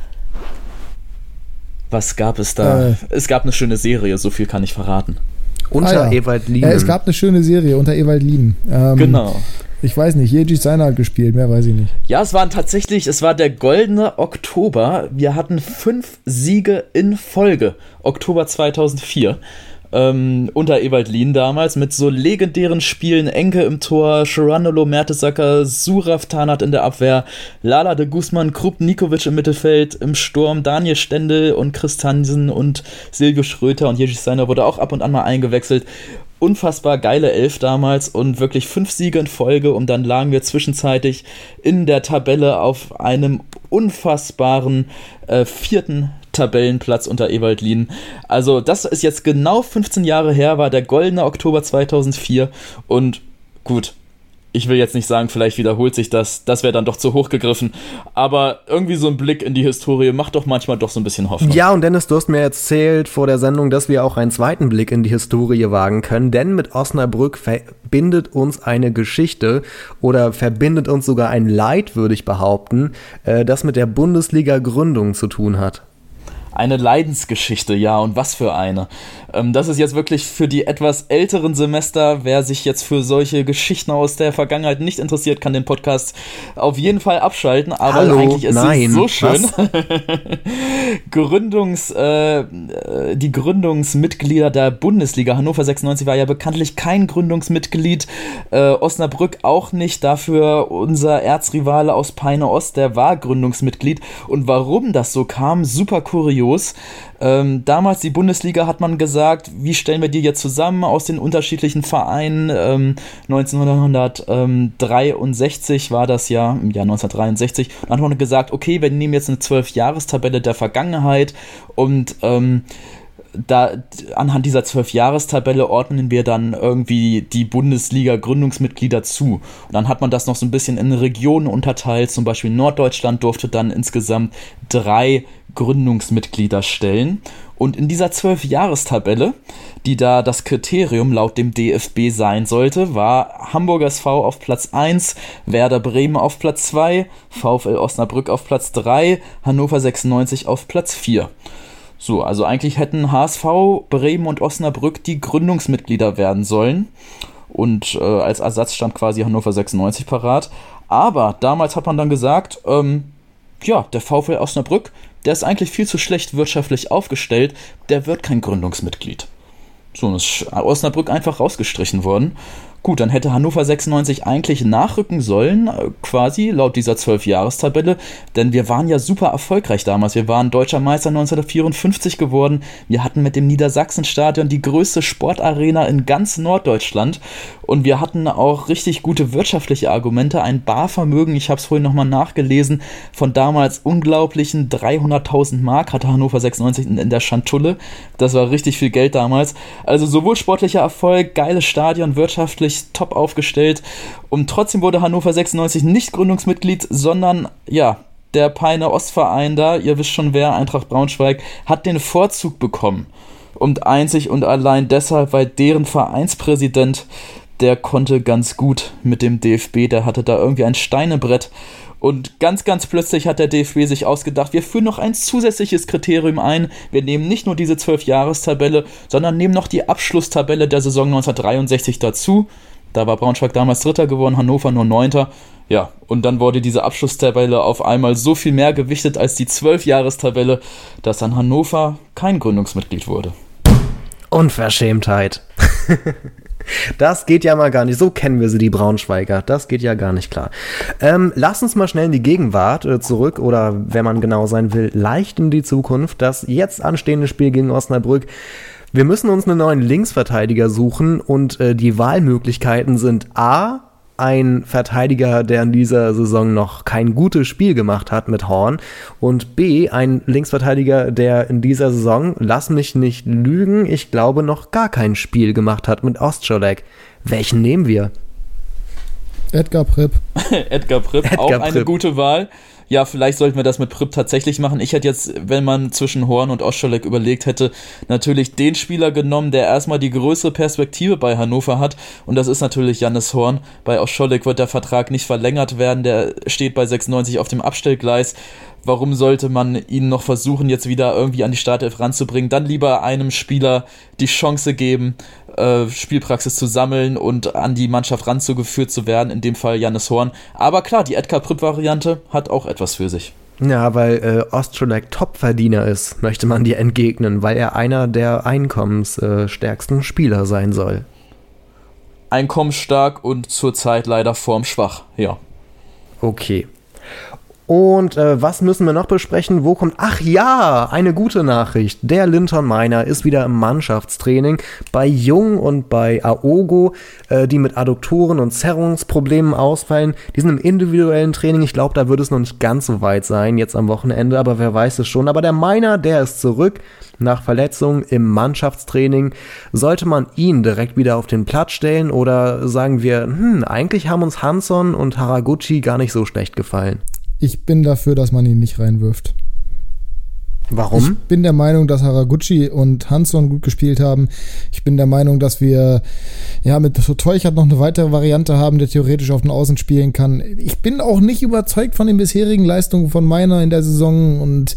Was gab es da? Äh, es gab eine schöne Serie, so viel kann ich verraten. Unter ah, ja. Ewald Lienen. Ja, es gab eine schöne Serie unter Ewald Lienen. Ähm, genau. Ich weiß nicht, Jerzy Seiner hat gespielt, mehr weiß ich nicht. Ja, es waren tatsächlich, es war der goldene Oktober. Wir hatten fünf Siege in Folge. Oktober zweitausendvier. Ähm, unter Ewald Lien damals, mit so legendären Spielen: Enke im Tor, Geronimo Mertesacker, Suraf Tanat in der Abwehr, Lala de Guzman, Krupp Nikovic im Mittelfeld, im Sturm Daniel Stendel und Chris Hansen und Silvio Schröter, und Jerzy Seiner wurde auch ab und an mal eingewechselt. Unfassbar geile Elf damals und wirklich fünf Siege in Folge, und dann lagen wir zwischenzeitlich in der Tabelle auf einem unfassbaren äh, vierten Tabellenplatz unter Ewald Lien. Also das ist jetzt genau fünfzehn Jahre her, war der goldene Oktober zweitausendvier, und gut, ich will jetzt nicht sagen, vielleicht wiederholt sich das, das wäre dann doch zu hoch gegriffen, aber irgendwie so ein Blick in die Historie macht doch manchmal doch so ein bisschen Hoffnung. Ja, und Dennis, du hast mir erzählt vor der Sendung, dass wir auch einen zweiten Blick in die Historie wagen können, denn mit Osnabrück verbindet uns eine Geschichte oder verbindet uns sogar ein Leid, würde ich behaupten, das mit der Bundesliga-Gründung zu tun hat. Eine Leidensgeschichte, ja, und was für eine. Ähm, das ist jetzt wirklich für die etwas älteren Semester. Wer sich jetzt für solche Geschichten aus der Vergangenheit nicht interessiert, kann den Podcast auf jeden Fall abschalten. Aber Hallo, eigentlich ist nein, es so schön. was? Gründungs, äh, die Gründungsmitglieder der Bundesliga. Hannover sechsundneunzig war ja bekanntlich kein Gründungsmitglied. Äh, Osnabrück auch nicht. Dafür unser Erzrivale aus Peine Ost, der war Gründungsmitglied. Und warum das so kam, super kurios. Ähm, damals die Bundesliga, hat man gesagt, wie stellen wir die jetzt zusammen aus den unterschiedlichen Vereinen? Ähm, neunzehnhundertdreiundsechzig war das ja, im Jahr neunzehnhundertdreiundsechzig. Dann hat man gesagt, okay, wir nehmen jetzt eine zwölf-Jahres-Tabelle der Vergangenheit und ähm, da, anhand dieser zwölf-Jahres-Tabelle ordnen wir dann irgendwie die Bundesliga-Gründungsmitglieder zu. Und dann hat man das noch so ein bisschen in Regionen unterteilt. Zum Beispiel Norddeutschland durfte dann insgesamt drei Gründungsmitglieder stellen. Und in dieser zwölf-Jahres-Tabelle, die da das Kriterium laut dem D F B sein sollte, war Hamburger S V auf Platz eins, Werder Bremen auf Platz zwei, VfL Osnabrück auf Platz drei, Hannover sechsundneunzig auf Platz vier. So, also eigentlich hätten H S V, Bremen und Osnabrück die Gründungsmitglieder werden sollen. Und äh, als Ersatz stand quasi Hannover sechsundneunzig parat. Aber damals hat man dann gesagt, ähm, ja, der VfL Osnabrück, der ist eigentlich viel zu schlecht wirtschaftlich aufgestellt, der wird kein Gründungsmitglied. So, und ist Osnabrück einfach rausgestrichen worden. Gut, dann hätte Hannover sechsundneunzig eigentlich nachrücken sollen, quasi laut dieser zwölf-Jahres-Tabelle, denn wir waren ja super erfolgreich damals. Wir waren Deutscher Meister neunzehnhundertvierundfünfzig geworden. Wir hatten mit dem Niedersachsenstadion die größte Sportarena in ganz Norddeutschland und wir hatten auch richtig gute wirtschaftliche Argumente. Ein Barvermögen, ich habe es vorhin nochmal nachgelesen, von damals unglaublichen dreihunderttausend Mark hatte Hannover sechsundneunzig in, in der Schantulle. Das war richtig viel Geld damals. Also sowohl sportlicher Erfolg, geiles Stadion, wirtschaftlich top aufgestellt, und trotzdem wurde Hannover sechsundneunzig nicht Gründungsmitglied, sondern ja, der Peine Ostverein da, ihr wisst schon wer, Eintracht Braunschweig, hat den Vorzug bekommen. Und einzig und allein deshalb, weil deren Vereinspräsident, der konnte ganz gut mit dem D F B, der hatte da irgendwie ein Steinebrett. Und ganz, ganz plötzlich hat der D F B sich ausgedacht, wir führen noch ein zusätzliches Kriterium ein. Wir nehmen nicht nur diese zwölf-Jahres-Tabelle, sondern nehmen noch die Abschlusstabelle der Saison neunzehnhundertdreiundsechzig dazu. Da war Braunschweig damals Dritter geworden, Hannover nur Neunter. Ja, und dann wurde diese Abschlusstabelle auf einmal so viel mehr gewichtet als die zwölf-Jahres-Tabelle, dass dann Hannover kein Gründungsmitglied wurde. Unverschämtheit. Das geht ja mal gar nicht. So kennen wir sie, die Braunschweiger. Das geht ja gar nicht klar. Ähm, lass uns mal schnell in die Gegenwart äh, zurück oder, wenn man genau sein will, leicht in die Zukunft. Das jetzt anstehende Spiel gegen Osnabrück. Wir müssen uns einen neuen Linksverteidiger suchen und äh, die Wahlmöglichkeiten sind A. ein Verteidiger, der in dieser Saison noch kein gutes Spiel gemacht hat mit Horn und B, ein Linksverteidiger, der in dieser Saison, lass mich nicht lügen, ich glaube noch gar kein Spiel gemacht hat mit Ostscholek. Welchen nehmen wir? Edgar Pripp. Edgar Pripp, Edgar auch Pripp. eine gute Wahl. Ja, vielleicht sollten wir das mit Pripp tatsächlich machen. Ich hätte jetzt, wenn man zwischen Horn und Ostscholek überlegt hätte, natürlich den Spieler genommen, der erstmal die größere Perspektive bei Hannover hat. Und das ist natürlich Jannis Horn. Bei Ostscholek wird der Vertrag nicht verlängert werden. Der steht bei sechsundneunzig auf dem Abstellgleis. Warum sollte man ihn noch versuchen, jetzt wieder irgendwie an die Startelf ranzubringen? Dann lieber einem Spieler die Chance geben, äh, Spielpraxis zu sammeln und an die Mannschaft ranzugeführt zu werden, in dem Fall Jannis Horn. Aber klar, die Edgar Pripp-Variante hat auch etwas für sich. Ja, weil äh, Ostscholek Topverdiener ist, möchte man dir entgegnen, weil er einer der einkommensstärksten äh, Spieler sein soll. Einkommensstark und zurzeit leider formschwach, ja. Okay. Und äh, was müssen wir noch besprechen? Wo kommt... Ach ja, eine gute Nachricht. Der Linton Meiner ist wieder im Mannschaftstraining bei Jung und bei Aogo, äh, die mit Adduktoren und Zerrungsproblemen ausfallen. Die sind im individuellen Training. Ich glaube, da wird es noch nicht ganz so weit sein jetzt am Wochenende, aber wer weiß es schon. Aber der Meiner, der ist zurück nach Verletzung im Mannschaftstraining. Sollte man ihn direkt wieder auf den Platz stellen oder sagen wir, hm, eigentlich haben uns Hansson und Haraguchi gar nicht so schlecht gefallen? Ich bin dafür, dass man ihn nicht reinwirft. Warum? Ich bin der Meinung, dass Haraguchi und Hansson gut gespielt haben. Ich bin der Meinung, dass wir ja mit Teuchert noch eine weitere Variante haben, der theoretisch auf den Außen spielen kann. Ich bin auch nicht überzeugt von den bisherigen Leistungen von Meiner in der Saison und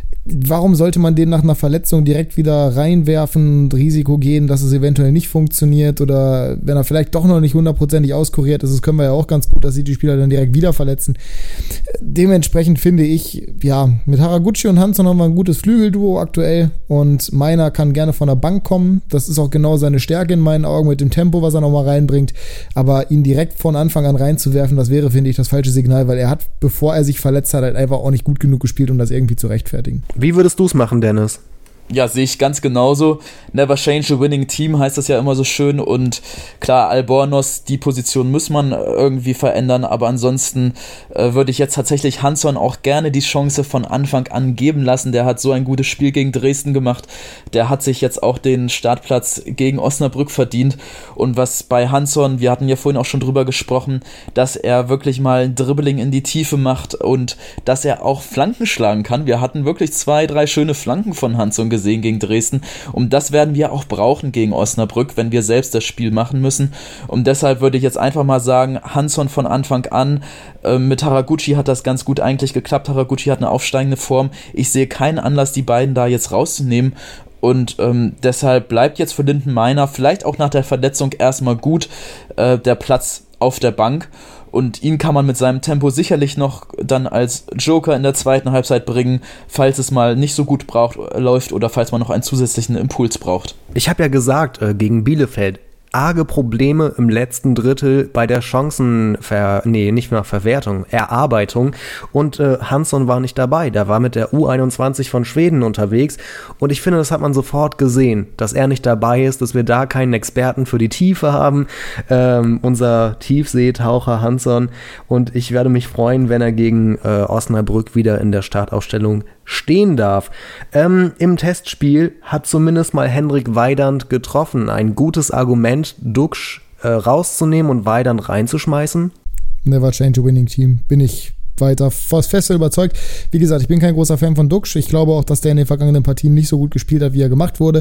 warum sollte man den nach einer Verletzung direkt wieder reinwerfen und Risiko gehen, dass es eventuell nicht funktioniert oder wenn er vielleicht doch noch nicht hundertprozentig auskuriert ist, das können wir ja auch ganz gut, dass sie die Spieler dann direkt wieder verletzen. Dementsprechend finde ich, ja, mit Haraguchi und Hansson haben wir ein gutes Flügelduo aktuell und Meiner kann gerne von der Bank kommen. Das ist auch genau seine Stärke in meinen Augen mit dem Tempo, was er nochmal reinbringt. Aber ihn direkt von Anfang an reinzuwerfen, das wäre, finde ich, das falsche Signal, weil er hat, bevor er sich verletzt hat, halt einfach auch nicht gut genug gespielt, um das irgendwie zu rechtfertigen. Wie würdest du es machen, Dennis? Ja, sehe ich ganz genauso. Never change a winning team heißt das ja immer so schön und klar, Albornoz, die Position muss man irgendwie verändern, aber ansonsten äh, würde ich jetzt tatsächlich Hansson auch gerne die Chance von Anfang an geben lassen. Der hat so ein gutes Spiel gegen Dresden gemacht, der hat sich jetzt auch den Startplatz gegen Osnabrück verdient und was bei Hansson, wir hatten ja vorhin auch schon drüber gesprochen, dass er wirklich mal ein Dribbling in die Tiefe macht und dass er auch Flanken schlagen kann. Wir hatten wirklich zwei, drei schöne Flanken von Hansson gesehen gegen Dresden und das werden wir auch brauchen gegen Osnabrück, wenn wir selbst das Spiel machen müssen und deshalb würde ich jetzt einfach mal sagen, Hansson von Anfang an, äh, mit Haraguchi hat das ganz gut eigentlich geklappt, Haraguchi hat eine aufsteigende Form, ich sehe keinen Anlass, die beiden da jetzt rauszunehmen und ähm, deshalb bleibt jetzt für Linton Meiner vielleicht auch nach der Verletzung erstmal gut äh, der Platz auf der Bank. Und ihn kann man mit seinem Tempo sicherlich noch dann als Joker in der zweiten Halbzeit bringen, falls es mal nicht so gut braucht, läuft oder falls man noch einen zusätzlichen Impuls braucht. Ich habe ja gesagt, äh, gegen Bielefeld, arge Probleme im letzten Drittel bei der Chancenver... Nee, nicht mehr Verwertung, Erarbeitung. Und äh, Hansson war nicht dabei. Der war mit der U einundzwanzig von Schweden unterwegs. Und ich finde, das hat man sofort gesehen, dass er nicht dabei ist, dass wir da keinen Experten für die Tiefe haben. Ähm, unser Tiefseetaucher Hansson. Und ich werde mich freuen, wenn er gegen äh, Osnabrück wieder in der Startaufstellung stehen darf. Ähm, im Testspiel hat zumindest mal Henrik Weidand getroffen. Ein gutes Argument, Duxch äh, rauszunehmen und Weidand reinzuschmeißen? Never change a winning team. Bin ich weiter fast fest überzeugt. Wie gesagt, ich bin kein großer Fan von Duxch. Ich glaube auch, dass der in den vergangenen Partien nicht so gut gespielt hat, wie er gemacht wurde.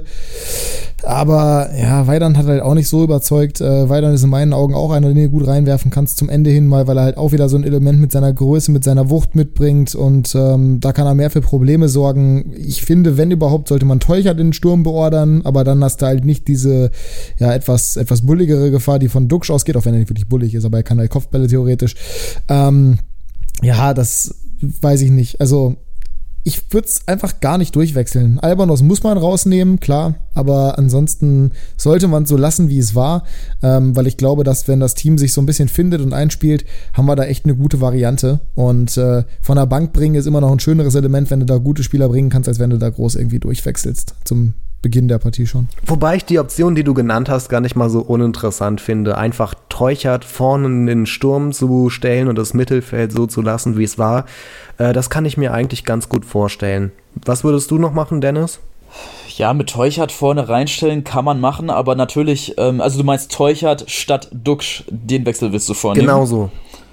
Aber ja, Weidand hat halt auch nicht so überzeugt. Äh, Weidand ist in meinen Augen auch einer, den du gut reinwerfen kannst zum Ende hin mal, weil er halt auch wieder so ein Element mit seiner Größe, mit seiner Wucht mitbringt und ähm, da kann er mehr für Probleme sorgen. Ich finde, wenn überhaupt, sollte man Teuchert in den Sturm beordern, aber dann hast du halt nicht diese ja etwas etwas bulligere Gefahr, die von Duxch ausgeht, auch wenn er nicht wirklich bullig ist, aber er kann halt Kopfbälle theoretisch. Ähm, Ja, das weiß ich nicht. Also ich würde es einfach gar nicht durchwechseln. Albornoz muss man rausnehmen, klar, aber ansonsten sollte man es so lassen, wie es war, ähm, weil ich glaube, dass wenn das Team sich so ein bisschen findet und einspielt, haben wir da echt eine gute Variante und äh, von der Bank bringen ist immer noch ein schöneres Element, wenn du da gute Spieler bringen kannst, als wenn du da groß irgendwie durchwechselst zum Beginn der Partie schon. Wobei ich die Option, die du genannt hast, gar nicht mal so uninteressant finde. Einfach Teuchert vorne in den Sturm zu stellen und das Mittelfeld so zu lassen, wie es war. Äh, das kann ich mir eigentlich ganz gut vorstellen. Was würdest du noch machen, Dennis? Ja, mit Teuchert vorne reinstellen kann man machen, aber natürlich, ähm, also du meinst Teuchert statt Duxch, den Wechsel willst du vornehmen? Genau so.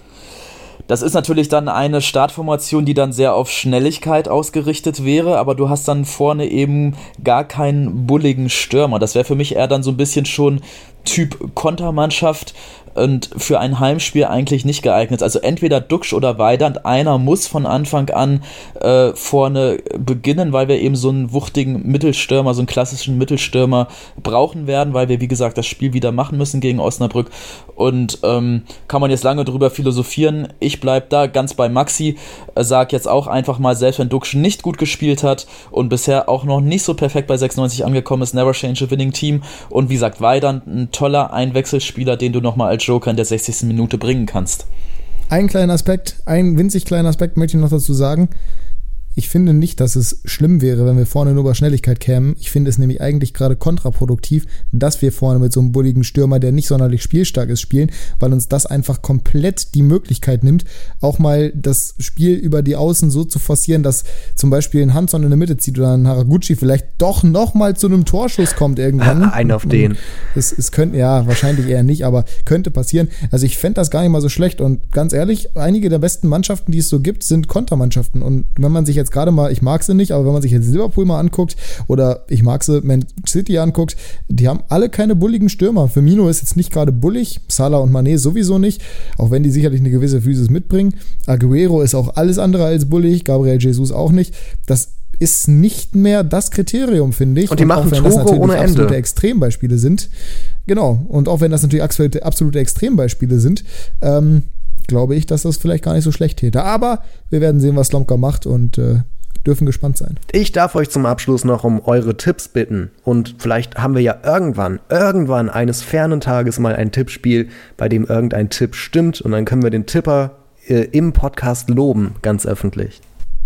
Das ist natürlich dann eine Startformation, die dann sehr auf Schnelligkeit ausgerichtet wäre, aber du hast dann vorne eben gar keinen bulligen Stürmer. Das wäre für mich eher dann so ein bisschen schon Typ Kontermannschaft und für ein Heimspiel eigentlich nicht geeignet. Also entweder Duxch oder Weidand, einer muss von Anfang an äh, vorne beginnen, weil wir eben so einen wuchtigen Mittelstürmer, so einen klassischen Mittelstürmer brauchen werden, weil wir, wie gesagt, das Spiel wieder machen müssen gegen Osnabrück. Und ähm, kann man jetzt lange drüber philosophieren. Ich bleib da ganz bei Maxi, äh, sag jetzt auch einfach mal, selbst wenn Duxch nicht gut gespielt hat und bisher auch noch nicht so perfekt bei sechsundneunzig angekommen ist, never change a winning team. Und wie gesagt, Weidand, ein toller Einwechselspieler, den du nochmal als Joker in der sechzigsten Minute bringen kannst. Ein kleiner Aspekt, ein winzig kleiner Aspekt möchte ich noch dazu sagen. Ich finde nicht, dass es schlimm wäre, wenn wir vorne nur über Schnelligkeit kämen. Ich finde es nämlich eigentlich gerade kontraproduktiv, dass wir vorne mit so einem bulligen Stürmer, der nicht sonderlich spielstark ist, spielen, weil uns das einfach komplett die Möglichkeit nimmt, auch mal das Spiel über die Außen so zu forcieren, dass zum Beispiel ein Hansson in der Mitte zieht oder ein Haraguchi vielleicht doch noch mal zu einem Torschuss kommt irgendwann. Ein auf den. Es, es könnte, ja, wahrscheinlich eher nicht, aber könnte passieren. Also ich fände das gar nicht mal so schlecht und ganz ehrlich, einige der besten Mannschaften, die es so gibt, sind Kontermannschaften und wenn man sich jetzt gerade mal, ich mag sie nicht, aber wenn man sich jetzt Liverpool mal anguckt oder ich mag sie Man City anguckt, die haben alle keine bulligen Stürmer. Firmino ist jetzt nicht gerade bullig, Salah und Mané sowieso nicht, auch wenn die sicherlich eine gewisse Physis mitbringen. Aguero ist auch alles andere als bullig, Gabriel Jesus auch nicht. Das ist nicht mehr das Kriterium, finde ich. Und die machen auch wenn Tore das natürlich ohne Ende. Absolute Extrembeispiele sind. Genau. Und auch wenn das natürlich absolute, absolute Extrembeispiele sind, ähm, glaube ich, dass das vielleicht gar nicht so schlecht täte. Aber wir werden sehen, was Slomka macht und äh, dürfen gespannt sein. Ich darf euch zum Abschluss noch um eure Tipps bitten. Und vielleicht haben wir ja irgendwann, irgendwann eines fernen Tages mal ein Tippspiel, bei dem irgendein Tipp stimmt. Und dann können wir den Tipper äh, im Podcast loben, ganz öffentlich.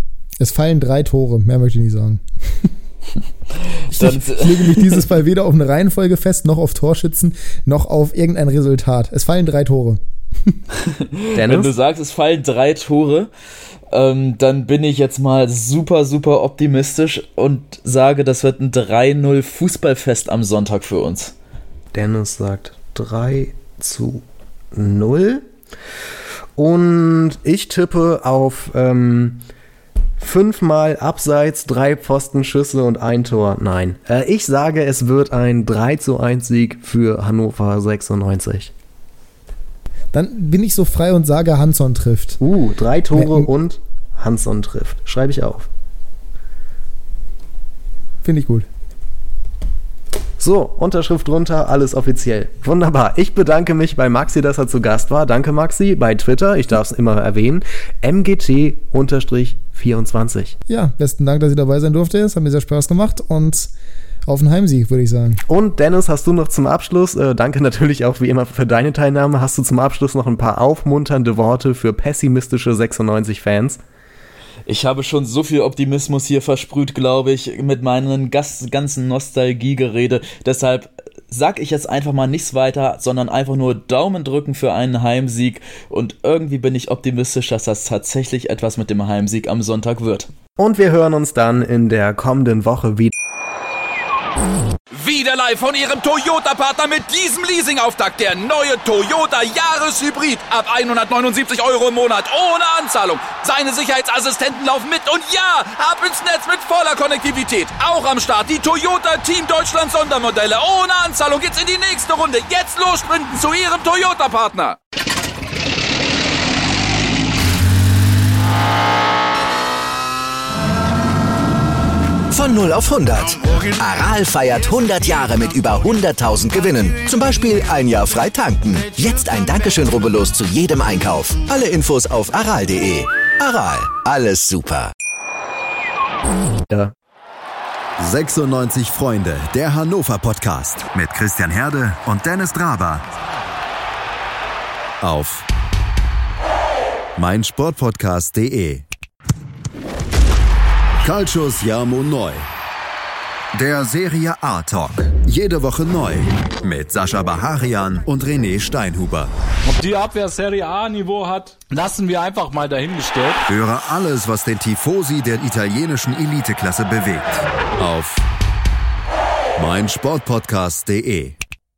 Es fallen drei Tore, mehr möchte ich nicht sagen. Ich, Dann, ich lege mich dieses Mal weder auf eine Reihenfolge fest, noch auf Torschützen, noch auf irgendein Resultat. Es fallen drei Tore. Wenn du sagst, es fallen drei Tore, ähm, dann bin ich jetzt mal super, super optimistisch und sage, das wird ein drei null Fußballfest am Sonntag für uns. Dennis sagt drei zu null. Und ich tippe auf ähm, fünfmal Abseits, drei Pfostenschüsse und ein Tor. Nein. Äh, ich sage, es wird ein drei zu eins Sieg für Hannover sechsundneunzig. Dann bin ich so frei und sage, Hansson trifft. Uh, drei Tore Wenn, und Hansson trifft. Schreibe ich auf. Finde ich gut. So, Unterschrift drunter, alles offiziell. Wunderbar. Ich bedanke mich bei Maxi, dass er zu Gast war. Danke, Maxi. Bei Twitter, ich darf es immer erwähnen, M G T vierundzwanzig. Ja, besten Dank, dass ich dabei sein durfte. Es hat mir sehr Spaß gemacht und auf einen Heimsieg, würde ich sagen. Und Dennis, hast du noch zum Abschluss, äh, danke natürlich auch wie immer für deine Teilnahme, hast du zum Abschluss noch ein paar aufmunternde Worte für pessimistische sechsundneunzig-Fans? Ich habe schon so viel Optimismus hier versprüht, glaube ich, mit meinen ganzen Nostalgiegerede. Deshalb sag ich jetzt einfach mal nichts weiter, sondern einfach nur Daumen drücken für einen Heimsieg. Und irgendwie bin ich optimistisch, dass das tatsächlich etwas mit dem Heimsieg am Sonntag wird. Und wir hören uns dann in der kommenden Woche wieder. Wieder live von Ihrem Toyota-Partner mit diesem Leasing-Auftakt. Der neue Toyota Jahreshybrid. Ab hundertneunundsiebzig Euro im Monat. Ohne Anzahlung. Seine Sicherheitsassistenten laufen mit. Und ja, ab ins Netz mit voller Konnektivität. Auch am Start die Toyota Team Deutschland Sondermodelle. Ohne Anzahlung geht's in die nächste Runde. Jetzt los sprinten zu Ihrem Toyota-Partner. Von null auf hundert. Aral feiert hundert Jahre mit über hunderttausend Gewinnen. Zum Beispiel ein Jahr frei tanken. Jetzt ein Dankeschön, rubbellos zu jedem Einkauf. Alle Infos auf aral punkt de. Aral, alles super. Ja. sechsundneunzig Freunde, der Hannover Podcast mit Christian Herde und Dennis Draber. Auf meinsportpodcast punkt de. Calcius Jamo Neu. Der Serie A Talk. Jede Woche neu. Mit Sascha Baharian und René Steinhuber. Ob die Abwehr Serie A-Niveau hat, lassen wir einfach mal dahingestellt. Höre alles, was den Tifosi der italienischen Eliteklasse bewegt. Auf meinsportpodcast punkt de.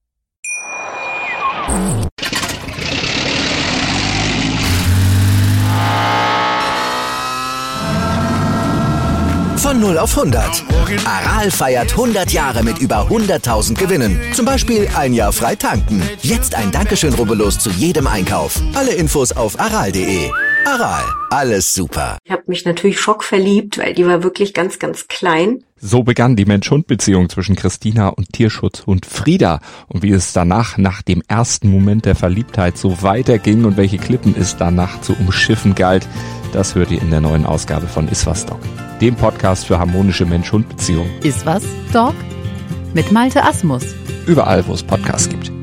Von null auf hundert. Aral feiert hundert Jahre mit über hunderttausend Gewinnen. Zum Beispiel ein Jahr frei tanken. Jetzt ein Dankeschön, rubbellos zu jedem Einkauf. Alle Infos auf aral punkt de. Aral, alles super. Ich habe mich natürlich schockverliebt, weil die war wirklich ganz, ganz klein. So begann die Mensch-Hund-Beziehung zwischen Christina und Tierschutzhund Frieda. Und wie es danach, nach dem ersten Moment der Verliebtheit, so weiterging und welche Klippen es danach zu umschiffen galt, das hört ihr in der neuen Ausgabe von Iswas Dog, dem Podcast für harmonische Mensch-Hund-Beziehungen. Iswas Dog mit Malte Asmus. Überall, wo es Podcasts gibt.